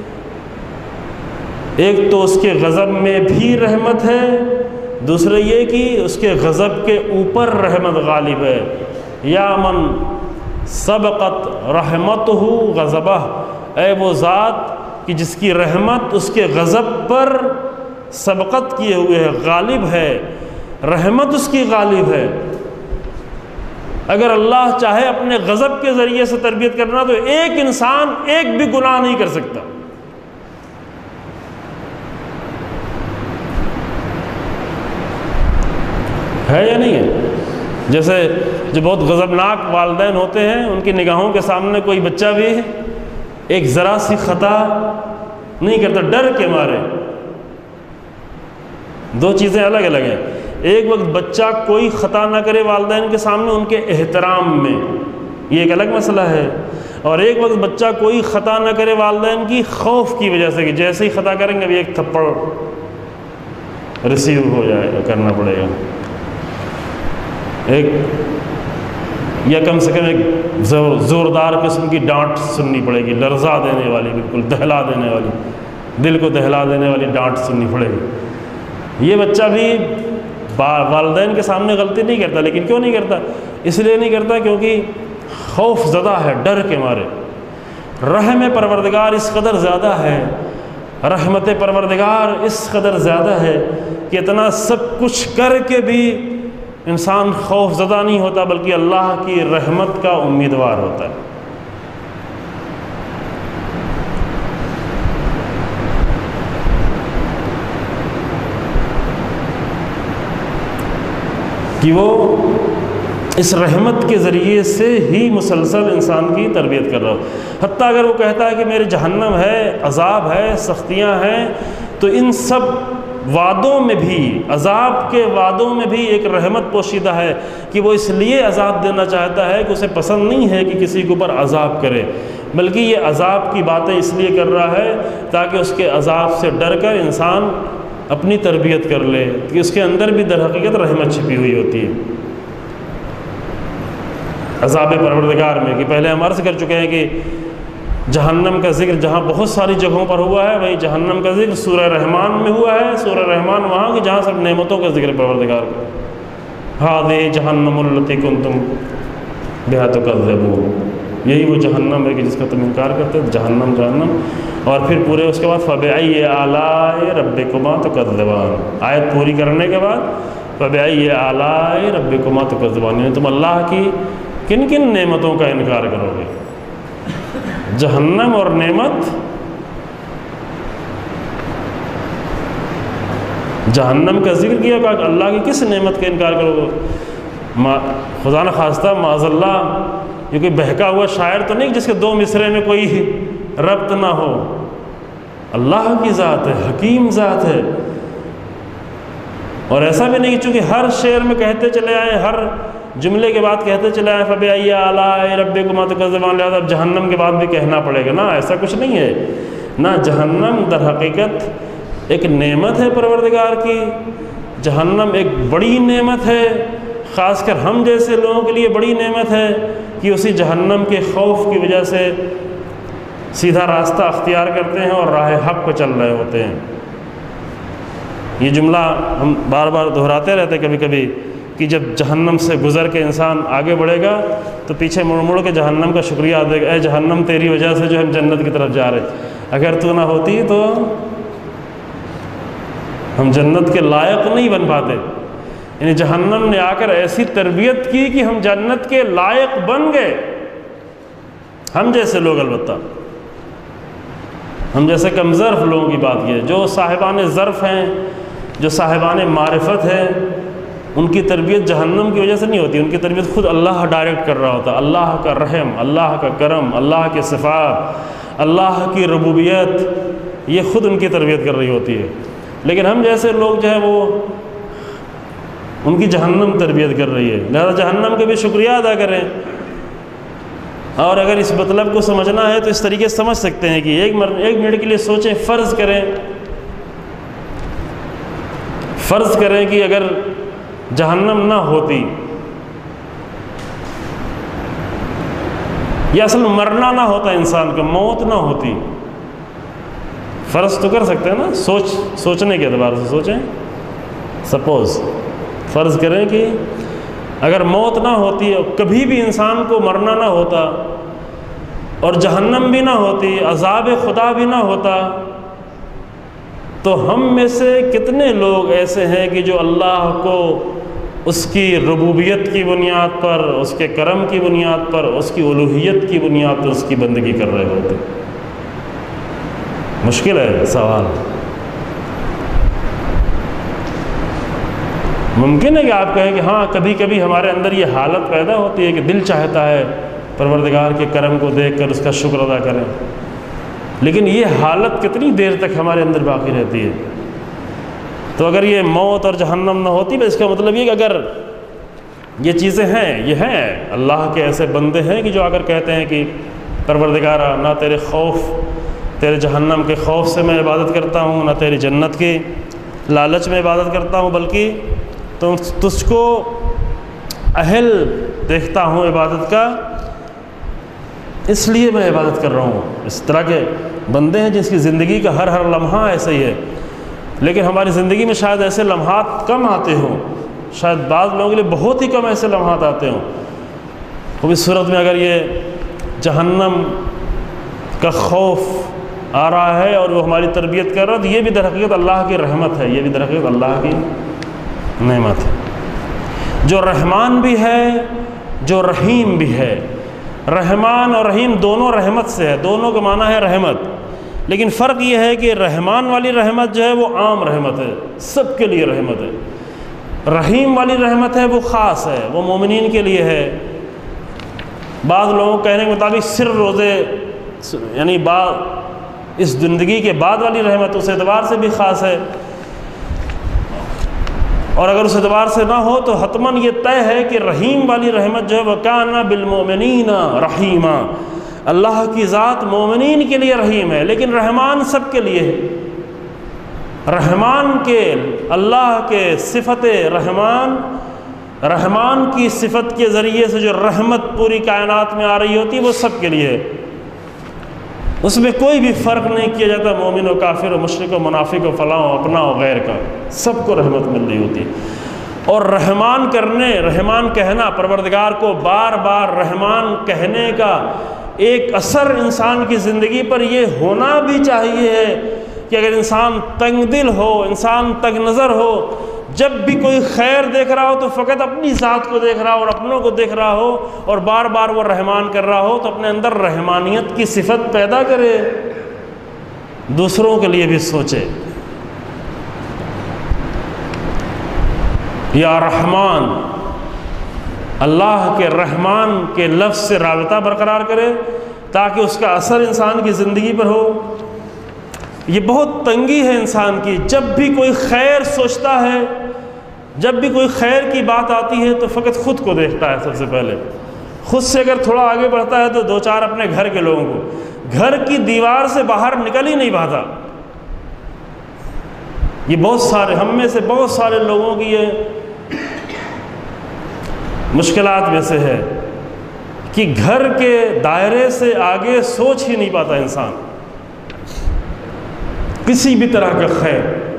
ایک تو اس کے غضب میں بھی رحمت ہے، دوسرا یہ کہ اس کے غضب کے اوپر رحمت غالب ہے۔ یا من سبقت رحمتہ غضبہ، اے وہ ذات کہ جس کی رحمت اس کے غضب پر سبقت کیے ہوئے ہے، غالب ہے، رحمت اس کی غالب ہے۔ اگر اللہ چاہے اپنے غضب کے ذریعے سے تربیت کرنا تو ایک انسان ایک بھی گناہ نہیں کر سکتا۔ ہے یا نہیں ہے؟ جیسے جو بہت غضبناک والدین ہوتے ہیں، ان کی نگاہوں کے سامنے کوئی بچہ بھی ایک ذرا سی خطا نہیں کرتا، ڈر کے مارے۔ دو چیزیں الگ الگ ہیں، ایک وقت بچہ کوئی خطا نہ کرے والدین کے سامنے ان کے احترام میں، یہ ایک الگ مسئلہ ہے، اور ایک وقت بچہ کوئی خطا نہ کرے والدین کی خوف کی وجہ سے کہ جیسے ہی خطا کریں گے ابھی ایک تھپڑ ریسیو ہو جائے گا، کرنا پڑے گا، ایک یا کم سے کم ایک زوردار قسم کی ڈانٹ سننی پڑے گی، لرزا دینے والی، بالکل دہلا دینے والی، دل کو دہلا دینے والی ڈانٹ سننی پڑے گی۔ یہ بچہ بھی والدین کے سامنے غلطی نہیں کرتا، لیکن کیوں نہیں کرتا؟ اس لیے نہیں کرتا کیونکہ خوف زدہ ہے، ڈر کے مارے۔ رحم پروردگار اس قدر زیادہ ہے، رحمت پروردگار اس قدر زیادہ ہے کہ اتنا سب کچھ کر کے بھی انسان خوف زدہ نہیں ہوتا، بلکہ اللہ کی رحمت کا امیدوار ہوتا ہے۔ کہ وہ اس رحمت کے ذریعے سے ہی مسلسل انسان کی تربیت کر رہا ہو. حتیٰ اگر وہ کہتا ہے کہ میرے جہنم ہے، عذاب ہے، سختیاں ہیں، تو ان سب وعدوں میں بھی، عذاب کے وعدوں میں بھی ایک رحمت پوشیدہ ہے کہ وہ اس لیے عذاب دینا چاہتا ہے کہ اسے پسند نہیں ہے کہ کسی کے اوپر عذاب کرے، بلکہ یہ عذاب کی باتیں اس لیے کر رہا ہے تاکہ اس کے عذاب سے ڈر کر انسان اپنی تربیت کر لے، کہ اس کے اندر بھی در حقیقت رحمت چھپی ہوئی ہوتی ہے. عذاب پروردگار میں کہ پہلے ہم عرض کر چکے ہیں کہ جہنم کا ذکر جہاں بہت ساری جگہوں پر ہوا ہے، وہیں جہنم کا ذکر سورہ رحمان میں ہوا ہے. سورہ رحمان وہاں کہ جہاں سب نعمتوں کا ذکر پروردگار کا، ہذہ جہنم التی کنتم بہا تکذبون، یہی وہ جہنم ہے کہ جس کا تم انکار کرتے ہو، جہنم جہنم. اور پھر پورے اس کے بعد فبأی آلاء ربکما تکذبان، آیت پوری کرنے کے بعد فبأی آلاء ربکما تکذبان، یعنی تم اللہ کی کن کن نعمتوں کا انکار کرو گے. جہنم اور نعمت، جہنم کا ذکر کیا کہ اللہ کی کس نعمت کا انکار کرو گے. خدا نخواستہ معاذ اللہ یہ کوئی بہکا ہوا شاعر تو نہیں جس کے دو مصرے میں کوئی ربط نہ ہو. اللہ کی ذات ہے، حکیم ذات ہے. اور ایسا بھی نہیں چونکہ ہر شعر میں کہتے چلے آئے، ہر جملے کے بعد کہتے چلے آئے فبأی آلاء ربکما تکذبان، لہذا اب جہنم کے بعد بھی کہنا پڑے گا. نا، ایسا کچھ نہیں ہے. نہ، جہنم در حقیقت ایک نعمت ہے پروردگار کی. جہنم ایک بڑی نعمت ہے، خاص کر ہم جیسے لوگوں کے لیے بڑی نعمت ہے کہ اسی جہنم کے خوف کی وجہ سے سیدھا راستہ اختیار کرتے ہیں اور راہ حق پہ چل رہے ہوتے ہیں. یہ جملہ ہم بار بار دہراتے رہتے کبھی کبھی کہ جب جہنم سے گزر کے انسان آگے بڑھے گا تو پیچھے مڑ مڑ کے جہنم کا شکریہ ادا کرے گا، اے جہنم تیری وجہ سے جو ہم جنت کی طرف جا رہے، اگر تو نہ ہوتی تو ہم جنت کے لائق نہیں بن پاتے. یعنی جہنم نے آ کر ایسی تربیت کی کہ ہم جنت کے لائق بن گئے. ہم جیسے لوگ، البتہ ہم جیسے کم ظرف لوگوں کی بات یہ ہے، جو صاحبان ظرف ہیں، جو صاحبان معرفت ہیں، ان کی تربیت جہنم کی وجہ سے نہیں ہوتی. ان کی تربیت خود اللہ ڈائریکٹ کر رہا ہوتا. اللہ کا رحم، اللہ کا کرم، اللہ کے صفات، اللہ کی ربوبیت، یہ خود ان کی تربیت کر رہی ہوتی ہے. لیکن ہم جیسے لوگ جو ہے وہ ان کی جہنم تربیت کر رہی ہے. لہذا جہنم کے بھی شکریہ ادا کریں. اور اگر اس مطلب کو سمجھنا ہے تو اس طریقے سے سمجھ سکتے ہیں کہ ایک منٹ کے لیے سوچیں، فرض کریں کہ اگر جہنم نہ ہوتی، یا اصل مرنا نہ ہوتا، انسان کا موت نہ ہوتی، فرض تو کر سکتے ہیں نا، سوچنے کے اعتبار سے سوچیں. سپوز فرض کریں کہ اگر موت نہ ہوتی اور کبھی بھی انسان کو مرنا نہ ہوتا اور جہنم بھی نہ ہوتی، عذاب خدا بھی نہ ہوتا، تو ہم میں سے کتنے لوگ ایسے ہیں کہ جو اللہ کو اس کی ربوبیت کی بنیاد پر، اس کے کرم کی بنیاد پر، اس کی الوہیت کی بنیاد پر اس کی بندگی کر رہے ہوتے. مشکل ہے سوال. ممکن ہے کہ آپ کہیں کہ ہاں کبھی کبھی ہمارے اندر یہ حالت پیدا ہوتی ہے کہ دل چاہتا ہے پروردگار کے کرم کو دیکھ کر اس کا شکر ادا کریں، لیکن یہ حالت کتنی دیر تک ہمارے اندر باقی رہتی ہے؟ تو اگر یہ موت اور جہنم نہ ہوتی، تو اس کا مطلب یہ کہ اگر یہ چیزیں ہیں، یہ ہیں اللہ کے ایسے بندے ہیں کہ جو اگر کہتے ہیں کہ پروردگارا، نہ تیرے خوف، تیرے جہنم کے خوف سے میں عبادت کرتا ہوں، نہ تیری جنت کی لالچ میں عبادت کرتا ہوں، بلکہ تجھ کو اہل دیکھتا ہوں عبادت کا، اس لیے میں عبادت کر رہا ہوں. اس طرح کے بندے ہیں جس کی زندگی کا ہر لمحہ ایسا ہی ہے. لیکن ہماری زندگی میں شاید ایسے لمحات کم آتے ہوں، شاید بعض لوگوں کے لیے بہت ہی کم ایسے لمحات آتے ہوں. تو اس صورت میں اگر یہ جہنم کا خوف آ رہا ہے اور وہ ہماری تربیت کر رہا ہے، تو یہ بھی در حقیقت اللہ کی رحمت ہے، یہ بھی در حقیقت اللہ کی نعمت ہے. جو رحمان بھی ہے، جو رحیم بھی ہے. رحمان اور رحیم دونوں رحمت سے ہے، دونوں کا معنی ہے رحمت. لیکن فرق یہ ہے کہ رحمان والی رحمت جو ہے وہ عام رحمت ہے، سب کے لیے رحمت ہے. رحیم والی رحمت ہے وہ خاص ہے، وہ مومنین کے لیے ہے۔ بعض لوگوں کے کہنے کے مطابق صرف روزے یعنی اس زندگی کے بعد والی رحمت اس اعتبار سے بھی خاص ہے، اور اگر اس اعتبار سے نہ ہو تو حتماً یہ طے ہے کہ رحیم والی رحمت جو ہے وَكَانَ بِالْمُؤْمِنِينَ رَحِيمًا، اللہ کی ذات مومنین کے لیے رحیم ہے، لیکن رحمان سب کے لیے ہے۔ رحمان کے اللہ کے صفت رحمان کی صفت کے ذریعے سے جو رحمت پوری کائنات میں آ رہی ہوتی ہے وہ سب کے لیے ہے، اس میں کوئی بھی فرق نہیں کیا جاتا مومن و کافر و مشرک و منافق و فلاں و اپنا و غیر کا، سب کو رحمت مل رہی ہوتی ہے۔ اور رحمان کہنا، پروردگار کو بار بار رحمان کہنے کا ایک اثر انسان کی زندگی پر یہ ہونا بھی چاہیے ہے کہ اگر انسان تنگ دل ہو، انسان تنگ نظر ہو، جب بھی کوئی خیر دیکھ رہا ہو تو فقط اپنی ذات کو دیکھ رہا ہو اور اپنوں کو دیکھ رہا ہو اور بار بار وہ رحمان کر رہا ہو، تو اپنے اندر رحمانیت کی صفت پیدا کرے، دوسروں کے لیے بھی سوچے۔ یا رحمان، اللہ کے رحمان کے لفظ سے رابطہ برقرار کرے تاکہ اس کا اثر انسان کی زندگی پر ہو۔ یہ بہت تنگی ہے انسان کی، جب بھی کوئی خیر سوچتا ہے، جب بھی کوئی خیر کی بات آتی ہے تو فقط خود کو دیکھتا ہے سب سے پہلے، خود سے اگر تھوڑا آگے بڑھتا ہے تو دو چار اپنے گھر کے لوگوں کو، گھر کی دیوار سے باہر نکل ہی نہیں پاتا۔ یہ بہت سارے ہم میں سے بہت سارے لوگوں کی یہ مشکلات میں سے ہے کہ گھر کے دائرے سے آگے سوچ ہی نہیں پاتا انسان کسی بھی طرح کا خیر۔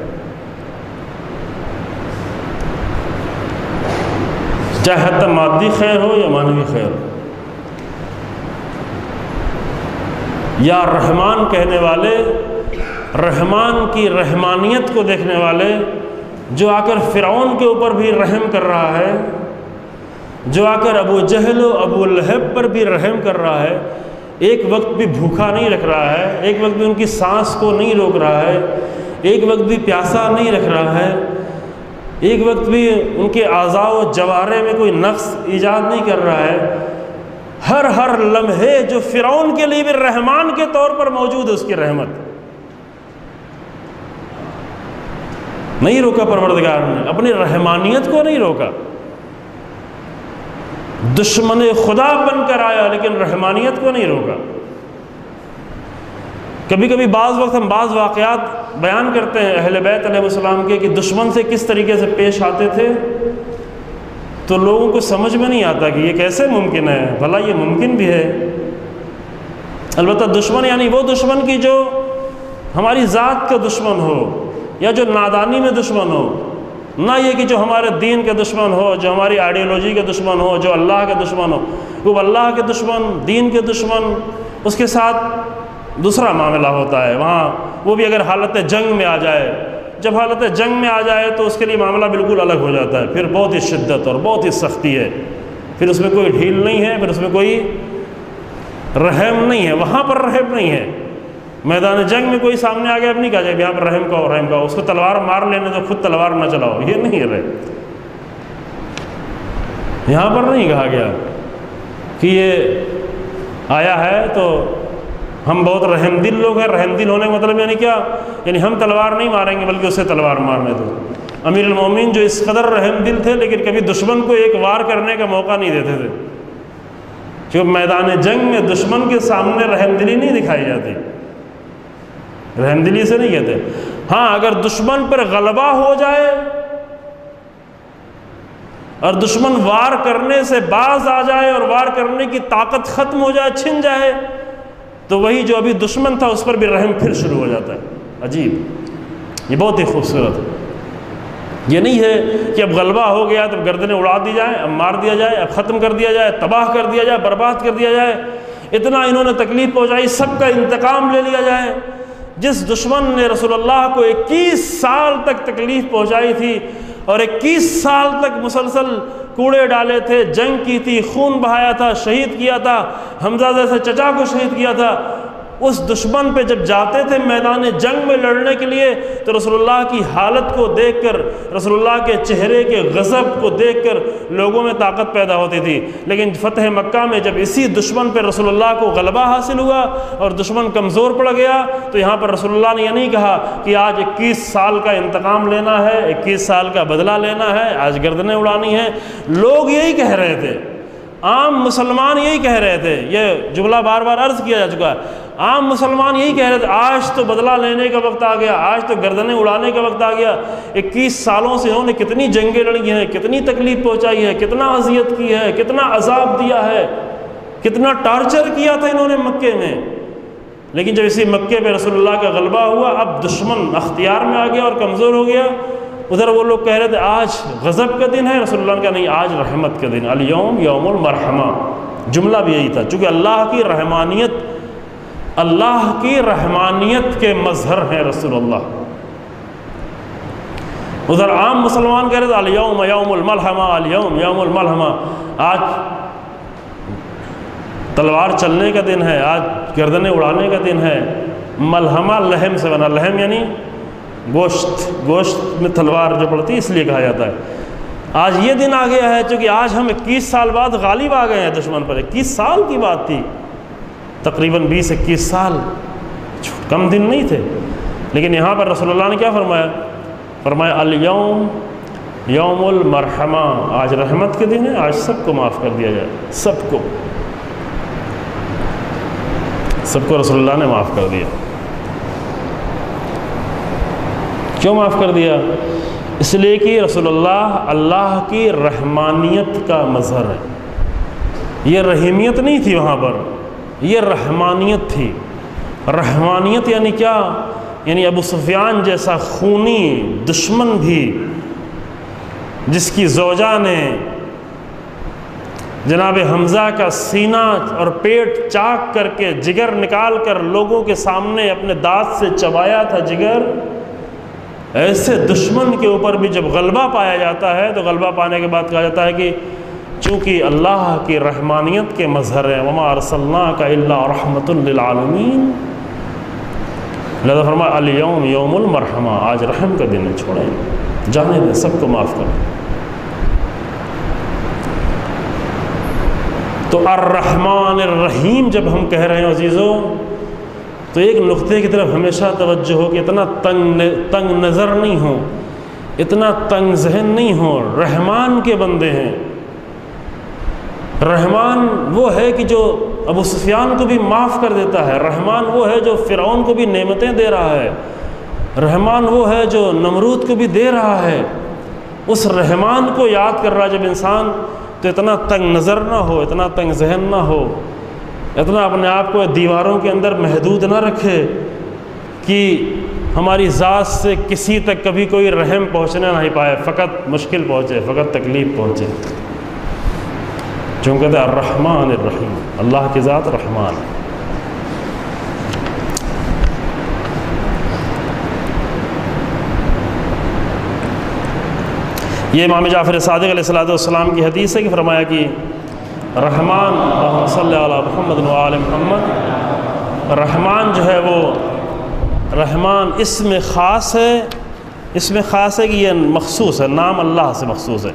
چاہے حتی مادی خیر ہو یا معنوی خیر ہو۔ یا رحمان کہنے والے، رحمان کی رحمانیت کو دیکھنے والے، جو آ کر فرعون کے اوپر بھی رحم کر رہا ہے، جو آ کر ابو جہل و ابو لہب پر بھی رحم کر رہا ہے، ایک وقت بھی بھوکا نہیں رکھ رہا ہے، ایک وقت بھی ان کی سانس کو نہیں روک رہا ہے، ایک وقت بھی پیاسا نہیں رکھ رہا ہے، ایک وقت بھی ان کے اعضاء و جوارح میں کوئی نقص ایجاد نہیں کر رہا ہے۔ ہر لمحے جو فرعون کے لیے بھی رحمان کے طور پر موجود ہے، اس کی رحمت نہیں روکا پروردگار نے، اپنی رحمانیت کو نہیں روکا۔ دشمن خدا بن کر آیا لیکن رحمانیت کو نہیں روکا۔ کبھی کبھی بعض وقت ہم بعض واقعات بیان کرتے ہیں اہل بیت علیہ السلام کے کہ دشمن سے کس طریقے سے پیش آتے تھے، تو لوگوں کو سمجھ میں نہیں آتا کہ یہ کیسے ممکن ہے، بھلا یہ ممکن بھی ہے۔ البتہ دشمن یعنی وہ دشمن کی جو ہماری ذات کا دشمن ہو یا جو نادانی میں دشمن ہو، نہ یہ کہ جو ہمارے دین کے دشمن ہو، جو ہماری آئیڈیالوجی کے دشمن ہو، جو اللہ کے دشمن ہو۔ وہ اللہ کے دشمن، دین کے دشمن، اس کے ساتھ دوسرا معاملہ ہوتا ہے، وہاں وہ بھی اگر حالت جنگ میں آ جائے، جب حالت جنگ میں آ جائے تو اس کے لیے معاملہ بالکل الگ ہو جاتا ہے، پھر بہت ہی شدت اور بہت ہی سختی ہے، پھر اس میں کوئی ڈھیل نہیں ہے، پھر اس میں کوئی رحم نہیں ہے، وہاں پر رحم نہیں ہے۔ میدان جنگ میں کوئی سامنے آ گیا، اب نہیں کہا جائے یہاں پر رحم کا ہو، رحم کا ہو، اس کو تلوار مار لینے تو خود تلوار نہ چلاؤ، یہ نہیں ہے رحم۔ یہاں پر نہیں کہا گیا کہ یہ آیا ہے تو ہم بہت رحم دل لوگ ہیں۔ رحم دل ہونے کا مطلب یعنی کیا؟ یعنی ہم تلوار نہیں ماریں گے بلکہ اسے تلوار مارنے دو۔ امیر المومنین جو اس قدر رحم دل تھے لیکن کبھی دشمن کو ایک وار کرنے کا موقع نہیں دیتے تھے، کیونکہ میدان جنگ میں دشمن کے سامنے رحم دلی نہیں دکھائی جاتی، رحم دلی سے نہیں کہتے۔ ہاں اگر دشمن پر غلبہ ہو جائے اور دشمن وار کرنے سے باز آ جائے اور وار کرنے کی طاقت ختم ہو جائے، چھن جائے، تو وہی جو ابھی دشمن تھا اس پر بھی رحم پھر شروع ہو جاتا ہے۔ عجیب، یہ بہت ہی خوبصورت ہے۔ یہ نہیں ہے کہ اب غلبہ ہو گیا تو گردنیں اڑا دی جائیں، اب مار دیا جائے، اب ختم کر دیا جائے، تباہ کر دیا جائے، برباد کر دیا جائے، اتنا انہوں نے تکلیف پہنچائی، سب کا انتقام لے لیا جائے۔ جس دشمن نے رسول اللہ کو 21 سال تک تکلیف پہنچائی تھی اور 21 سال تک مسلسل کوڑے ڈالے تھے، جنگ کی تھی، خون بہایا تھا، شہید کیا تھا، حمزہ جیسے چچا کو شہید کیا تھا، اس دشمن پہ جب جاتے تھے میدان جنگ میں لڑنے کے لیے تو رسول اللہ کی حالت کو دیکھ کر، رسول اللہ کے چہرے کے غضب کو دیکھ کر لوگوں میں طاقت پیدا ہوتی تھی۔ لیکن فتح مکہ میں جب اسی دشمن پہ رسول اللہ کو غلبہ حاصل ہوا اور دشمن کمزور پڑ گیا تو یہاں پر رسول اللہ نے یہ نہیں کہا کہ آج 21 سال کا انتقام لینا ہے، 21 سال کا بدلہ لینا ہے، آج گردنیں اڑانی ہیں۔ لوگ یہی کہہ رہے تھے، عام مسلمان یہی کہہ رہے تھے، یہ جملہ بار بار عرض کیا جا چکا ہے، عام مسلمان یہی کہہ رہے تھے آج تو بدلہ لینے کا وقت آ گیا، آج تو گردنیں اڑانے کا وقت آ گیا۔ 21 سالوں سے انہوں نے کتنی جنگیں لڑی ہیں، کتنی تکلیف پہنچائی ہے، کتنا اذیت کی ہے، کتنا عذاب دیا ہے، کتنا ٹارچر کیا تھا انہوں نے مکے میں۔ لیکن جب اسی مکے پہ رسول اللہ کا غلبہ ہوا، اب دشمن اختیار میں آ گیا اور کمزور ہو گیا۔ ادھر وہ لوگ کہہ رہے تھے آج غضب کا دن ہے، رسول اللہ نے کہا نہیں، آج رحمت کا دن، الیوم یوم المرحمہ۔ جملہ بھی یہی تھا، چونکہ اللہ کی رحمانیت کے مظہر ہیں رسول اللہ۔ ادھر عام مسلمان کہہ رہے تھے الیوم یوم الملحمہ، الیوم یوم الملحمہ، آج تلوار چلنے کا دن ہے، آج گردنیں اڑانے کا دن ہے۔ ملحمہ لحم سے بنا، لحم یعنی گوشت میں تلوار جو پڑتی ہے اس لیے کہا جاتا ہے۔ آج یہ دن آ گیا ہے چونکہ آج ہم 21 سال بعد غالب آ گئے ہیں دشمن پر۔ 21 سال کی بات تھی، تقریباً 20-21 سال، کم دن نہیں تھے۔ لیکن یہاں پر رسول اللہ نے کیا فرمایا الیوم یوم المرحمہ، آج رحمت کے دن ہے، آج سب کو معاف کر دیا جائے، سب کو رسول اللہ نے معاف کر دیا۔ کیوں معاف کر دیا؟ اس لیے کہ رسول اللہ کی رحمانیت کا مظہر ہے۔ یہ رحیمیت نہیں تھی وہاں پر، یہ رحمانیت تھی۔ رحمانیت یعنی کیا؟ یعنی ابو سفیان جیسا خونی دشمن بھی، جس کی زوجہ نے جناب حمزہ کا سینہ اور پیٹ چاک کر کے جگر نکال کر لوگوں کے سامنے اپنے دانت سے چبایا تھا جگر، ایسے دشمن کے اوپر بھی جب غلبہ پایا جاتا ہے تو غلبہ پانے کے بعد کہا جاتا ہے کہ چونکہ اللہ کی رحمانیت کے مظہر ہیں، وما ارسلناک الا رحمۃ للعالمین، لہذا فرمایا الیوم یوم المرحمہ، آج رحم کا دن ہے، چھوڑیں، جانے دیں، سب کو معاف کریں۔ تو الرحمن الرحیم جب ہم کہہ رہے ہیں عزیزوں، تو ایک نقطے کی طرف ہمیشہ توجہ ہو کہ اتنا تنگ نظر نہیں ہو، اتنا تنگ ذہن نہیں ہو۔ رحمان کے بندے ہیں۔ رحمان وہ ہے کہ جو ابو سفیان کو بھی معاف کر دیتا ہے، رحمان وہ ہے جو فرعون کو بھی نعمتیں دے رہا ہے، رحمان وہ ہے جو نمرود کو بھی دے رہا ہے۔ اس رحمان کو یاد کر رہا جب انسان، تو اتنا تنگ نظر نہ ہو، اتنا تنگ ذہن نہ ہو، اتنا اپنے آپ کو دیواروں کے اندر محدود نہ رکھے کہ ہماری ذات سے کسی تک کبھی کوئی رحم پہنچنے نہیں پائے، فقط مشکل پہنچے، فقط تکلیف پہنچے۔ چونکہ کہتے ہیں الرحمن الرحیم، اللہ کی ذات رحمان ہے۔ یہ امام جعفر صادق علیہ السلام کی حدیث ہے کہ فرمایا کہ رحمان، اللہم صلی علی محمد و آل محمد، رحمان جو ہے وہ رحمان اسم خاص ہے، اسم خاص ہے کہ یہ مخصوص ہے، نام اللہ سے مخصوص ہے۔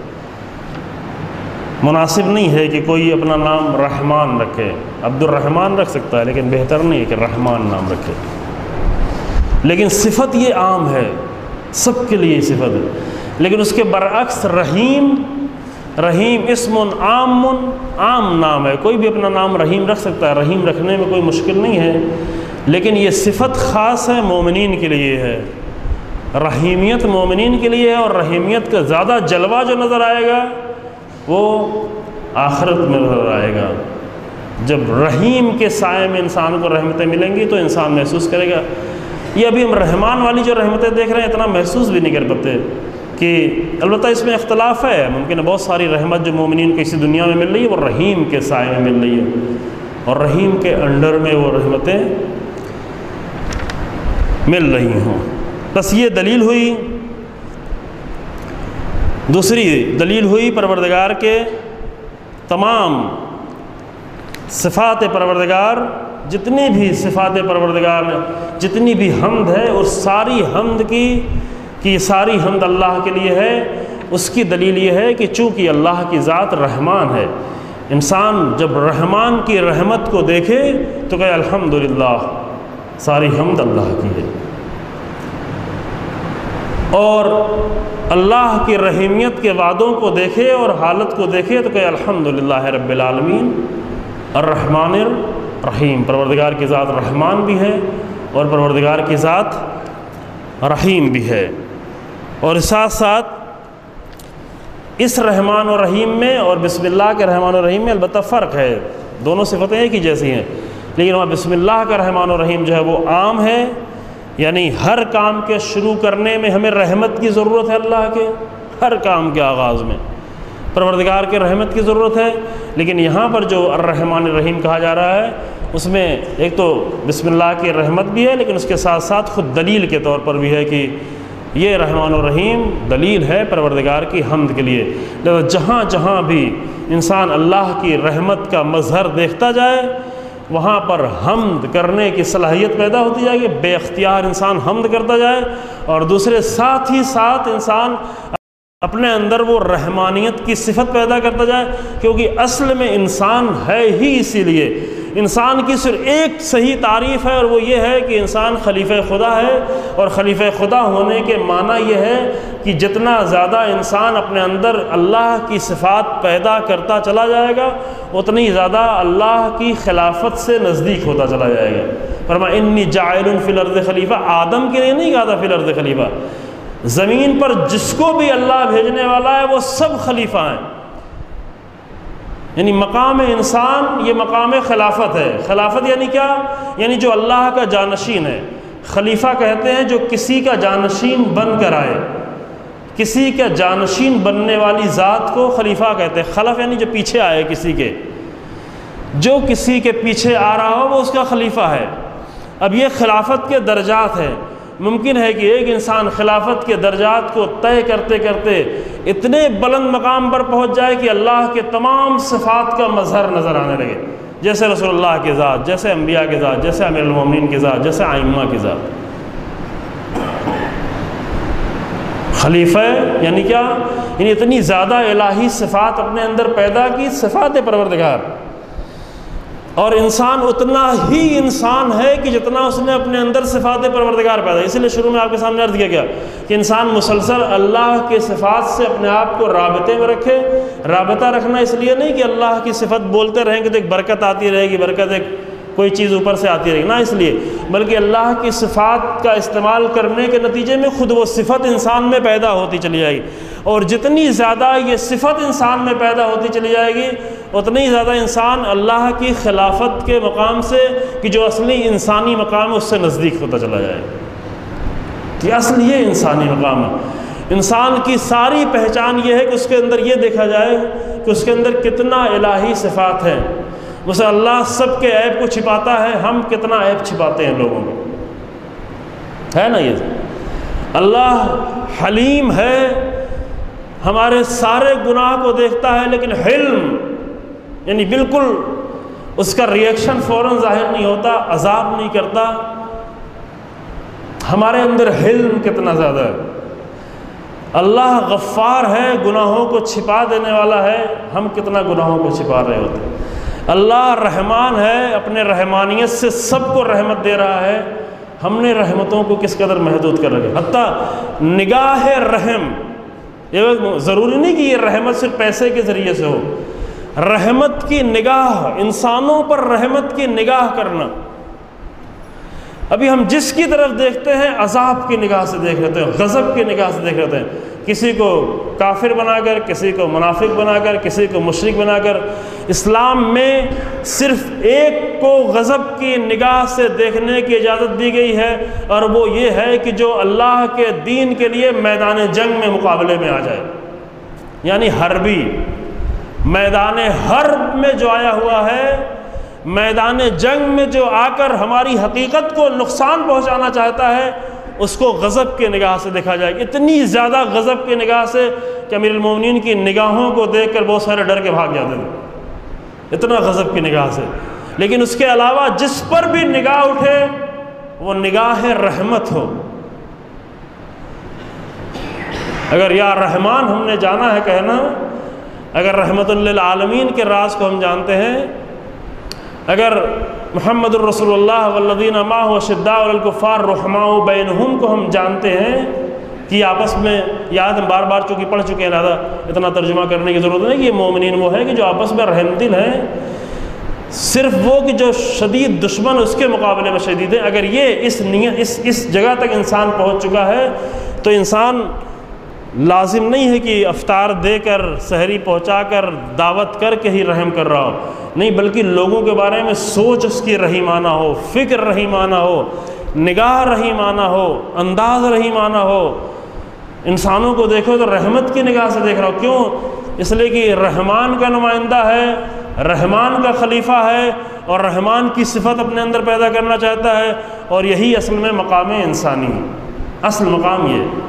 مناسب نہیں ہے کہ کوئی اپنا نام رحمان رکھے، عبد الرحمن رکھ سکتا ہے لیکن بہتر نہیں ہے کہ رحمان نام رکھے۔ لیکن صفت یہ عام ہے، سب کے لیے صفت ہے۔ لیکن اس کے برعکس رحیم، رحیم اسم عام نام ہے، کوئی بھی اپنا نام رحیم رکھ سکتا ہے، رحیم رکھنے میں کوئی مشکل نہیں ہے، لیکن یہ صفت خاص ہے، مومنین کے لیے ہے۔ رحیمیت مومنین کے لیے ہے، اور رحیمیت کا زیادہ جلوہ جو نظر آئے گا وہ آخرت میں نظر آئے گا۔ جب رحیم کے سائے میں انسان کو رحمتیں ملیں گی تو انسان محسوس کرے گا۔ یہ ابھی ہم رحمان والی جو رحمتیں دیکھ رہے ہیں اتنا محسوس بھی نہیں کر پاتے، کہ البتہ اس میں اختلاف ہے، ممکن ہے بہت ساری رحمت جو مومنین کو اسی دنیا میں مل رہی ہے وہ رحیم کے سائے میں مل رہی ہے، اور رحیم کے انڈر میں وہ رحمتیں مل رہی ہوں۔ بس یہ دلیل ہوئی۔ دوسری دلیل ہوئی پروردگار کے تمام صفات پروردگار جتنی بھی صفات پروردگار نے جتنی بھی حمد ہے، اور ساری حمد کی ساری حمد اللہ کے لیے ہے، اس کی دلیل یہ ہے کہ چونکہ اللہ کی ذات رحمان ہے، انسان جب رحمان کی رحمت کو دیکھے تو کہے الحمدللہ، ساری حمد اللہ کی ہے، اور اللہ کی رحیمیت کے وعدوں کو دیکھے اور حالت کو دیکھے تو کہے الحمدللہ رب العالمین الرحمن الرحیم، پروردگار کی ذات رحمان بھی ہے اور پروردگار کی ذات رحیم بھی ہے۔ اور ساتھ ساتھ اس رحمان و رحیم میں اور بسم اللہ کے رحمان و رحیم میں البتہ فرق ہے، دونوں صفتیں ایک ہی جیسی ہیں، لیکن وہاں بسم اللہ کا رحمان و رحیم جو ہے وہ عام ہے، یعنی ہر کام کے شروع کرنے میں ہمیں رحمت کی ضرورت ہے، اللہ کے ہر کام کے آغاز میں پروردگار کے رحمت کی ضرورت ہے، لیکن یہاں پر جو الرحمن الرحیم کہا جا رہا ہے اس میں ایک تو بسم اللہ کی رحمت بھی ہے، لیکن اس کے ساتھ ساتھ خود دلیل کے طور پر بھی ہے کہ یہ رحمان الرحیم دلیل ہے پروردگار کی حمد کے لیے۔ لہذا جہاں جہاں بھی انسان اللہ کی رحمت کا مظہر دیکھتا جائے وہاں پر حمد کرنے کی صلاحیت پیدا ہوتی جائے گی، بے اختیار انسان حمد کرتا جائے، اور دوسرے ساتھ ہی ساتھ انسان اپنے اندر وہ رحمانیت کی صفت پیدا کرتا جائے، کیونکہ اصل میں انسان ہے ہی اسی لیے، انسان کی صرف ایک صحیح تعریف ہے اور وہ یہ ہے کہ انسان خلیفہ خدا ہے، اور خلیفہ خدا ہونے کے معنی یہ ہے کہ جتنا زیادہ انسان اپنے اندر اللہ کی صفات پیدا کرتا چلا جائے گا اتنی زیادہ اللہ کی خلافت سے نزدیک ہوتا چلا جائے گا۔ فرمایا انی جاعل فی الارض خلیفہ، آدم کے لیے نہیں کہا تھا فی الارض خلیفہ، زمین پر جس کو بھی اللہ بھیجنے والا ہے وہ سب خلیفہ ہیں، یعنی مقام انسان یہ مقام خلافت ہے۔ خلافت یعنی کیا؟ یعنی جو اللہ کا جانشین ہے۔ خلیفہ کہتے ہیں جو کسی کا جانشین بن کر آئے، کسی کا جانشین بننے والی ذات کو خلیفہ کہتے ہیں۔ خلف یعنی جو پیچھے آئے کسی کے، جو کسی کے پیچھے آ رہا ہو وہ اس کا خلیفہ ہے۔ اب یہ خلافت کے درجات ہیں، ممکن ہے کہ ایک انسان خلافت کے درجات کو طے کرتے کرتے اتنے بلند مقام پر پہنچ جائے کہ اللہ کے تمام صفات کا مظہر نظر آنے لگے، جیسے رسول اللہ کی ذات، جیسے انبیاء کی ذات، جیسے امیر المومنین کی ذات، جیسے ائمہ کی ذات۔ خلیفہ یعنی کیا؟ یعنی اتنی زیادہ الہی صفات اپنے اندر پیدا کی، صفات پروردگار، اور انسان اتنا ہی انسان ہے کہ جتنا اس نے اپنے اندر صفات پروردگار پیدا۔ اسی لیے شروع میں آپ کے سامنے عرض کیا گیا کہ انسان مسلسل اللہ کے صفات سے اپنے آپ کو رابطے میں رکھے۔ رابطہ رکھنا اس لیے نہیں کہ اللہ کی صفت بولتے رہیں گے تو ایک برکت آتی رہے گی، برکت ایک کوئی چیز اوپر سے آتی رہے گی، نہ اس لیے، بلکہ اللہ کی صفات کا استعمال کرنے کے نتیجے میں خود وہ صفت انسان میں پیدا ہوتی چلی جائے گی، اور جتنی زیادہ یہ صفت انسان میں پیدا ہوتی چلی جائے گی اتنی زیادہ انسان اللہ کی خلافت کے مقام سے کہ جو اصلی انسانی مقام ہے اس سے نزدیک ہوتا چلا جائے گا۔ کہ اصل یہ انسانی مقام ہے۔ انسان کی ساری پہچان یہ ہے کہ اس کے اندر یہ دیکھا جائے کہ اس کے اندر کتنا الہی صفات ہیں۔ ویسے اللہ سب کے عیب کو چھپاتا ہے، ہم کتنا عیب چھپاتے ہیں لوگوں میں، ہے نا؟ یہ اللہ حلیم ہے، ہمارے سارے گناہ کو دیکھتا ہے، لیکن حلم یعنی بالکل اس کا ریئیکشن فوراً ظاہر نہیں ہوتا، عذاب نہیں کرتا۔ ہمارے اندر حلم کتنا زیادہ ہے۔ اللہ غفار ہے، گناہوں کو چھپا دینے والا ہے، ہم کتنا گناہوں کو چھپا رہے ہوتے ہیں۔ اللہ رحمان ہے، اپنے رحمانیت سے سب کو رحمت دے رہا ہے، ہم نے رحمتوں کو کس قدر محدود کر رکھا۔ حتیٰ نگاہ رحم، یہ ضروری نہیں کہ یہ رحمت صرف پیسے کے ذریعے سے ہو، رحمت کی نگاہ، انسانوں پر رحمت کی نگاہ کرنا۔ ابھی ہم جس کی طرف دیکھتے ہیں عذاب کی نگاہ سے دیکھ رہتے ہیں، غضب کی نگاہ سے دیکھ رہتے ہیں، کسی کو کافر بنا کر، کسی کو منافق بنا کر، کسی کو مشرک بنا کر۔ اسلام میں صرف ایک کو غضب کی نگاہ سے دیکھنے کی اجازت دی گئی ہے، اور وہ یہ ہے کہ جو اللہ کے دین کے لیے میدان جنگ میں مقابلے میں آ جائے، یعنی حربی، میدان حرب میں جو آیا ہوا ہے، میدان جنگ میں جو آ کر ہماری حقیقت کو نقصان پہنچانا چاہتا ہے، اس کو غضب کی نگاہ سے دیکھا جائے گا۔ اتنی زیادہ غضب کی نگاہ سے کہ امیر المومنین کی نگاہوں کو دیکھ کر بہت سارے ڈر کے بھاگ جاتے تھے، اتنا غضب کی نگاہ سے۔ لیکن اس کے علاوہ جس پر بھی نگاہ اٹھے وہ نگاہ رحمت ہو۔ اگر یا رحمان ہم نے جانا ہے کہنا، اگر رحمت للعالمین کے راز کو ہم جانتے ہیں، اگر محمد الرسول اللہ والذین معہ اشداء علی الکفار رحماء بینہم کو ہم جانتے ہیں کہ آپس میں، یاد ہم بار بار چونکہ پڑھ چکے ہیں، لہٰذا اتنا ترجمہ کرنے کی ضرورت نہیں کہ یہ مومنین وہ ہے کہ جو آپس میں رحم دل ہیں، صرف وہ کہ جو شدید دشمن اس کے مقابلے میں شدید ہیں۔ اگر یہ اس جگہ تک انسان پہنچ چکا ہے تو انسان لازم نہیں ہے کہ افطار دے کر، سحری پہنچا کر، دعوت کر کے ہی رحم کر رہا ہو، نہیں، بلکہ لوگوں کے بارے میں سوچ اس کی رحیمانہ ہو، فکر رحیمانہ ہو، نگاہ رحیمانہ ہو، انداز رحیمانہ ہو۔ انسانوں کو دیکھو تو رحمت کی نگاہ سے دیکھ رہا ہو، کیوں؟ اس لیے کہ رحمان کا نمائندہ ہے، رحمان کا خلیفہ ہے، اور رحمان کی صفت اپنے اندر پیدا کرنا چاہتا ہے، اور یہی اصل میں مقام انسانی ہے، اصل مقام یہ۔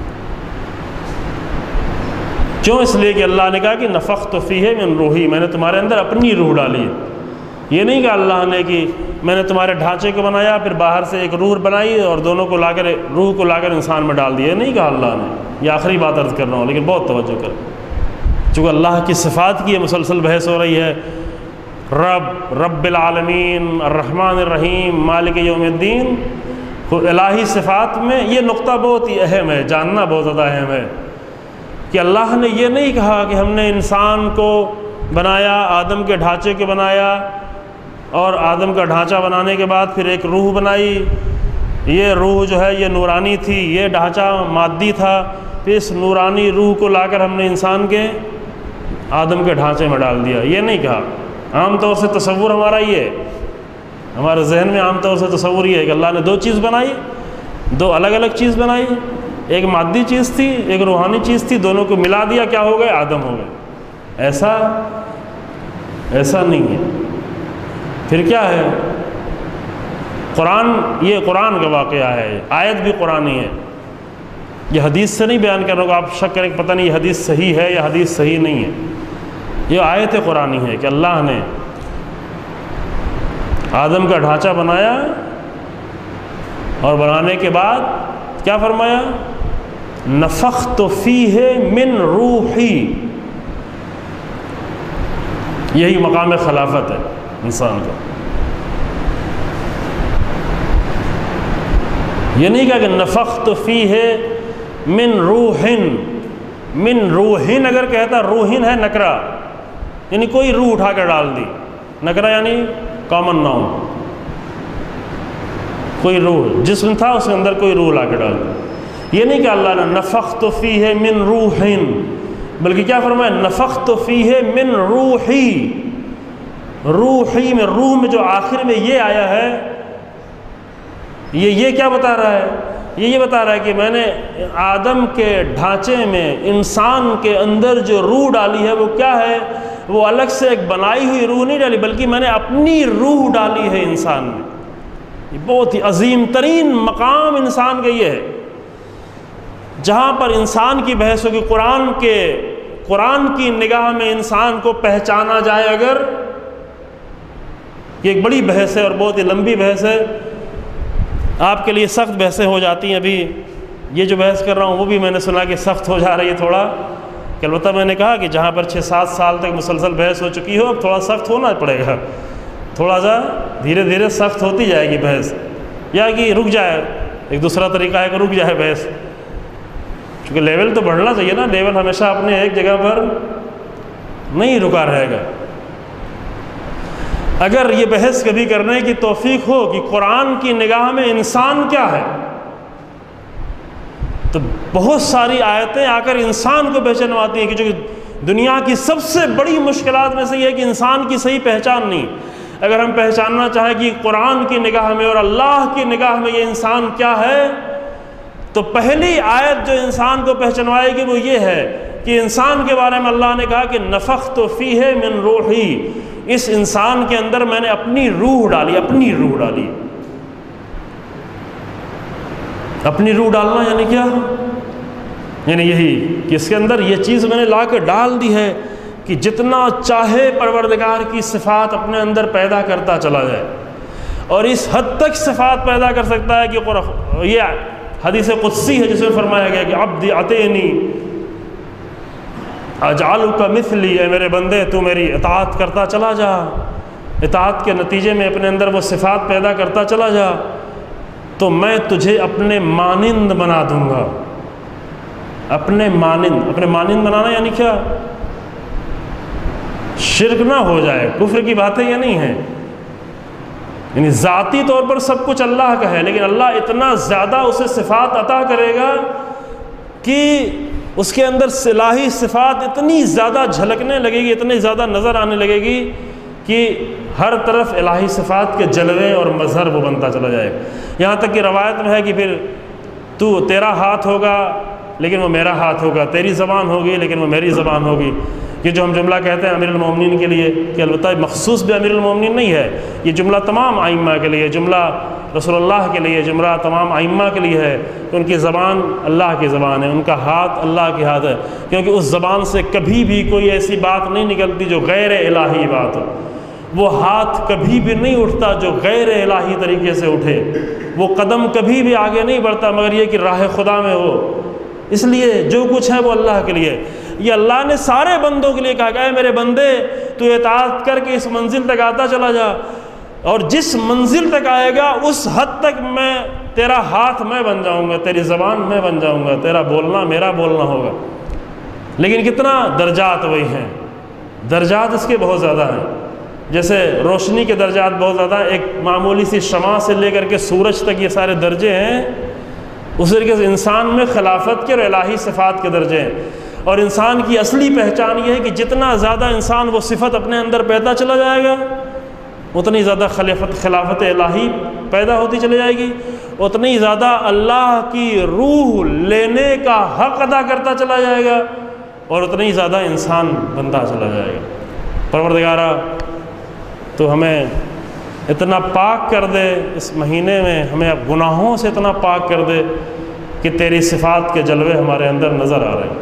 کیوں؟ اس لیے کہ اللہ نے کہا کہ نفخت فیہ من روحی، میں نے تمہارے اندر اپنی روح ڈالی ہے۔ یہ نہیں کہ اللہ نے کہ میں نے تمہارے ڈھانچے کو بنایا، پھر باہر سے ایک روح بنائی اور دونوں کو لا کر، روح کو لا کر انسان میں ڈال دیا، نہیں کہا اللہ نے۔ یہ آخری بات عرض کر رہا ہوں، لیکن بہت توجہ کر، چونکہ اللہ کی صفات کی یہ مسلسل بحث ہو رہی ہے، رب العالمین، الرحمن الرحیم، مالک یوم الدین، الہی صفات میں یہ نقطہ بہت ہی اہم ہے، جاننا بہت زیادہ اہم ہے کہ اللہ نے یہ نہیں کہا کہ ہم نے انسان کو بنایا، آدم کے ڈھانچے کے بنایا، اور آدم کا ڈھانچہ بنانے کے بعد پھر ایک روح بنائی، یہ روح جو ہے یہ نورانی تھی، یہ ڈھانچہ مادی تھا، پھر اس نورانی روح کو لا کر ہم نے انسان کے، آدم کے ڈھانچے میں ڈال دیا، یہ نہیں کہا۔ عام طور سے تصور ہمارا یہ ہے، ہمارے ذہن میں عام طور سے تصور یہ ہے کہ اللہ نے دو چیز بنائی، دو الگ الگ چیز بنائی، ایک مادی چیز تھی، ایک روحانی چیز تھی، دونوں کو ملا دیا، کیا ہو گئے؟ آدم ہو گئے۔ ایسا نہیں ہے۔ پھر کیا ہے؟ یہ قرآن کا واقعہ ہے، آیت بھی قرآنی ہے، یہ حدیث سے نہیں بیان کرنے کو آپ شک کریں کہ پتہ نہیں یہ حدیث صحیح ہے یا حدیث صحیح نہیں ہے، یہ آیت قرآنی ہے کہ اللہ نے آدم کا ڈھانچہ بنایا اور بنانے کے بعد کیا فرمایا؟ نفخت فیہ من روحی، یہی مقام خلافت ہے انسان کا۔ یہ نہیں کہا کہ نفخت فیہ من روحن، من روحن اگر کہتا، روحن ہے نکرہ، یعنی کوئی روح اٹھا کر ڈال دی، نکرہ یعنی کامن ناؤن، کوئی روح جسم تھا اس کے اندر کوئی روح لا کے ڈال دی۔ یہ نہیں کہ اللہ نے نفخت فیہ من روحن، بلکہ کیا فرمایا؟ نفخت فیہ من روحی، روحی میں، روح میں جو آخر میں یہ آیا ہے، یہ کیا بتا رہا ہے؟ یہ بتا رہا ہے کہ میں نے آدم کے ڈھانچے میں، انسان کے اندر جو روح ڈالی ہے وہ کیا ہے؟ وہ الگ سے ایک بنائی ہوئی روح نہیں ڈالی، بلکہ میں نے اپنی روح ڈالی ہے انسان میں۔ یہ بہت ہی عظیم ترین مقام انسان کا یہ ہے، جہاں پر انسان کی بحث ہوگی، قرآن کی نگاہ میں انسان کو پہچانا جائے اگر، یہ ایک بڑی بحث ہے اور بہت ہی لمبی بحث ہے، آپ کے لیے سخت بحثیں ہو جاتی ہیں۔ ابھی یہ جو بحث کر رہا ہوں وہ بھی میں نے سنا کہ سخت ہو جا رہی ہے تھوڑا، کہ البتہ میں نے کہا کہ جہاں پر 6-7 سال تک مسلسل بحث ہو چکی ہو، اب تھوڑا سخت ہونا پڑے گا، تھوڑا سا دھیرے دھیرے سخت ہوتی جائے گی بحث، یا کہ رک جائے، ایک دوسرا طریقہ ہے کہ رک جائے بحث، کیونکہ لیول تو بڑھنا چاہیے نا، لیول ہمیشہ اپنے ایک جگہ پر نہیں رکا رہے گا۔ اگر یہ بحث کبھی کرنے کی توفیق ہو کہ قرآن کی نگاہ میں انسان کیا ہے، تو بہت ساری آیتیں آ کر انسان کو پہچانواتی ہیں، کہ جو دنیا کی سب سے بڑی مشکلات میں سے یہ ہے کہ انسان کی صحیح پہچان نہیں۔ اگر ہم پہچاننا چاہیں کہ قرآن کی نگاہ میں اور اللہ کی نگاہ میں یہ انسان کیا ہے، تو پہلی آیت جو انسان کو پہچانوائے گی وہ یہ ہے کہ انسان کے بارے میں اللہ نے کہا کہ نفخت فیہ من روحی، اس انسان کے اندر میں نے اپنی روح ڈالی، اپنی روح ڈالی۔ اپنی روح ڈالنا یعنی کیا؟ یعنی یہی کہ اس کے اندر یہ چیز میں نے لا کے ڈال دی ہے کہ جتنا چاہے پروردگار کی صفات اپنے اندر پیدا کرتا چلا جائے، اور اس حد تک صفات پیدا کر سکتا ہے کہ یہ حدیث قدسی ہے جس میں فرمایا گیا کہ عبدی اطیعنی اجعلک مثلی، اے میرے بندے تو میری اطاعت کرتا چلا جا، اطاعت کے نتیجے میں اپنے اندر وہ صفات پیدا کرتا چلا جا تو میں تجھے اپنے مانند بنا دوں گا۔ اپنے مانند بنانا یعنی کیا؟ شرک نہ ہو جائے، کفر کی باتیں یہ نہیں ہیں، یعنی ذاتی طور پر سب کچھ اللہ کا ہے، لیکن اللہ اتنا زیادہ اسے صفات عطا کرے گا کہ اس کے اندر الہی صفات اتنی زیادہ جھلکنے لگے گی، اتنی زیادہ نظر آنے لگے گی کہ ہر طرف الہی صفات کے جلوے اور مظہر وہ بنتا چلا جائے گا۔ یہاں تک کہ روایت میں ہے کہ پھر تیرا ہاتھ ہوگا لیکن وہ میرا ہاتھ ہوگا، تیری زبان ہوگی لیکن وہ میری زبان ہوگی۔ یہ جو ہم جملہ کہتے ہیں امیر المومنین کے لیے، کہ البتہ مخصوص بھی امیر المومنین نہیں ہے، یہ جملہ تمام ائمہ کے لیے، جملہ رسول اللہ کے لیے، جملہ تمام ائمہ کے لیے ہے کہ ان کی زبان اللہ کی زبان ہے، ان کا ہاتھ اللہ کے ہاتھ ہے، کیونکہ اس زبان سے کبھی بھی کوئی ایسی بات نہیں نکلتی جو غیر الہی بات ہو، وہ ہاتھ کبھی بھی نہیں اٹھتا جو غیر الہی طریقے سے اٹھے، وہ قدم کبھی بھی آگے نہیں بڑھتا مگر یہ کہ راہ خدا میں ہو۔ اس لیے جو کچھ ہے وہ اللہ کے لیے۔ یہ اللہ نے سارے بندوں کے لیے کہا کہ اے میرے بندے تو اطاعت کر کے اس منزل تک آتا چلا جا، اور جس منزل تک آئے گا اس حد تک میں تیرا ہاتھ میں بن جاؤں گا، تیری زبان میں بن جاؤں گا، تیرا بولنا میرا بولنا ہوگا۔ لیکن کتنا درجات وہی ہیں، درجات اس کے بہت زیادہ ہیں، جیسے روشنی کے درجات بہت زیادہ ہیں، ایک معمولی سی شمع سے لے کر کے سورج تک یہ سارے درجے ہیں، اس طریقے سے انسان میں خلافت کے اور الہی صفات کے درجے ہیں۔ اور انسان کی اصلی پہچان یہ ہے کہ جتنا زیادہ انسان وہ صفت اپنے اندر پیدا چلا جائے گا اتنی زیادہ خلافت الہی پیدا ہوتی چلی جائے گی، اتنی زیادہ اللہ کی روح لینے کا حق ادا کرتا چلا جائے گا، اور اتنی زیادہ انسان بنتا چلا جائے گا۔ پروردگارہ تو ہمیں اتنا پاک کر دے، اس مہینے میں ہمیں اب گناہوں سے اتنا پاک کر دے کہ تیری صفات کے جلوے ہمارے اندر نظر آ رہے ہیں،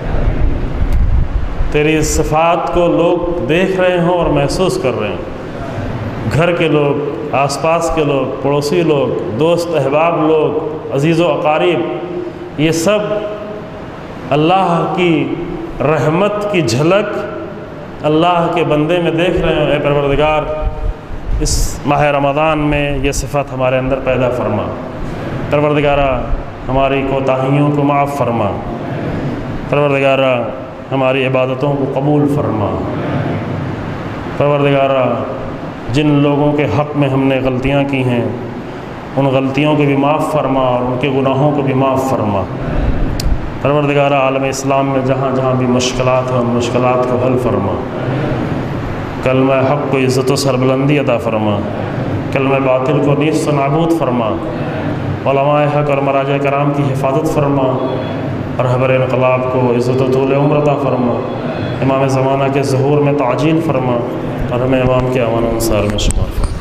تیری صفات کو لوگ دیکھ رہے ہوں اور محسوس کر رہے ہیں، گھر کے لوگ، آس پاس کے لوگ، پڑوسی لوگ، دوست احباب لوگ، عزیز و اقارب، یہ سب اللہ کی رحمت کی جھلک اللہ کے بندے میں دیکھ رہے ہیں۔ اے پروردگار اس ماہ رمضان میں یہ صفت ہمارے اندر پیدا فرما، پروردگارہ ہماری کوتاہیوں کو معاف فرما، پروردگارہ ہماری عبادتوں کو قبول فرما، پروردگارہ جن لوگوں کے حق میں ہم نے غلطیاں کی ہیں ان غلطیوں کو بھی معاف فرما اور ان کے گناہوں کو بھی معاف فرما، پروردگارہ عالم اسلام میں جہاں جہاں بھی مشکلات ہیں ان مشکلات کو حل فرما، کلمہ حق کو عزت و سربلندی عطا فرما، کلمہ باطل کو نیست و نابود فرما، علماء حق اور مراجع کرام کی حفاظت فرما، اور رہبر انقلاب کو عزت و طول عمر عطا فرما، امام زمانہ کے ظہور میں تعجیل فرما، اور ہمیں امام کے امان انصار میں شمار فرما۔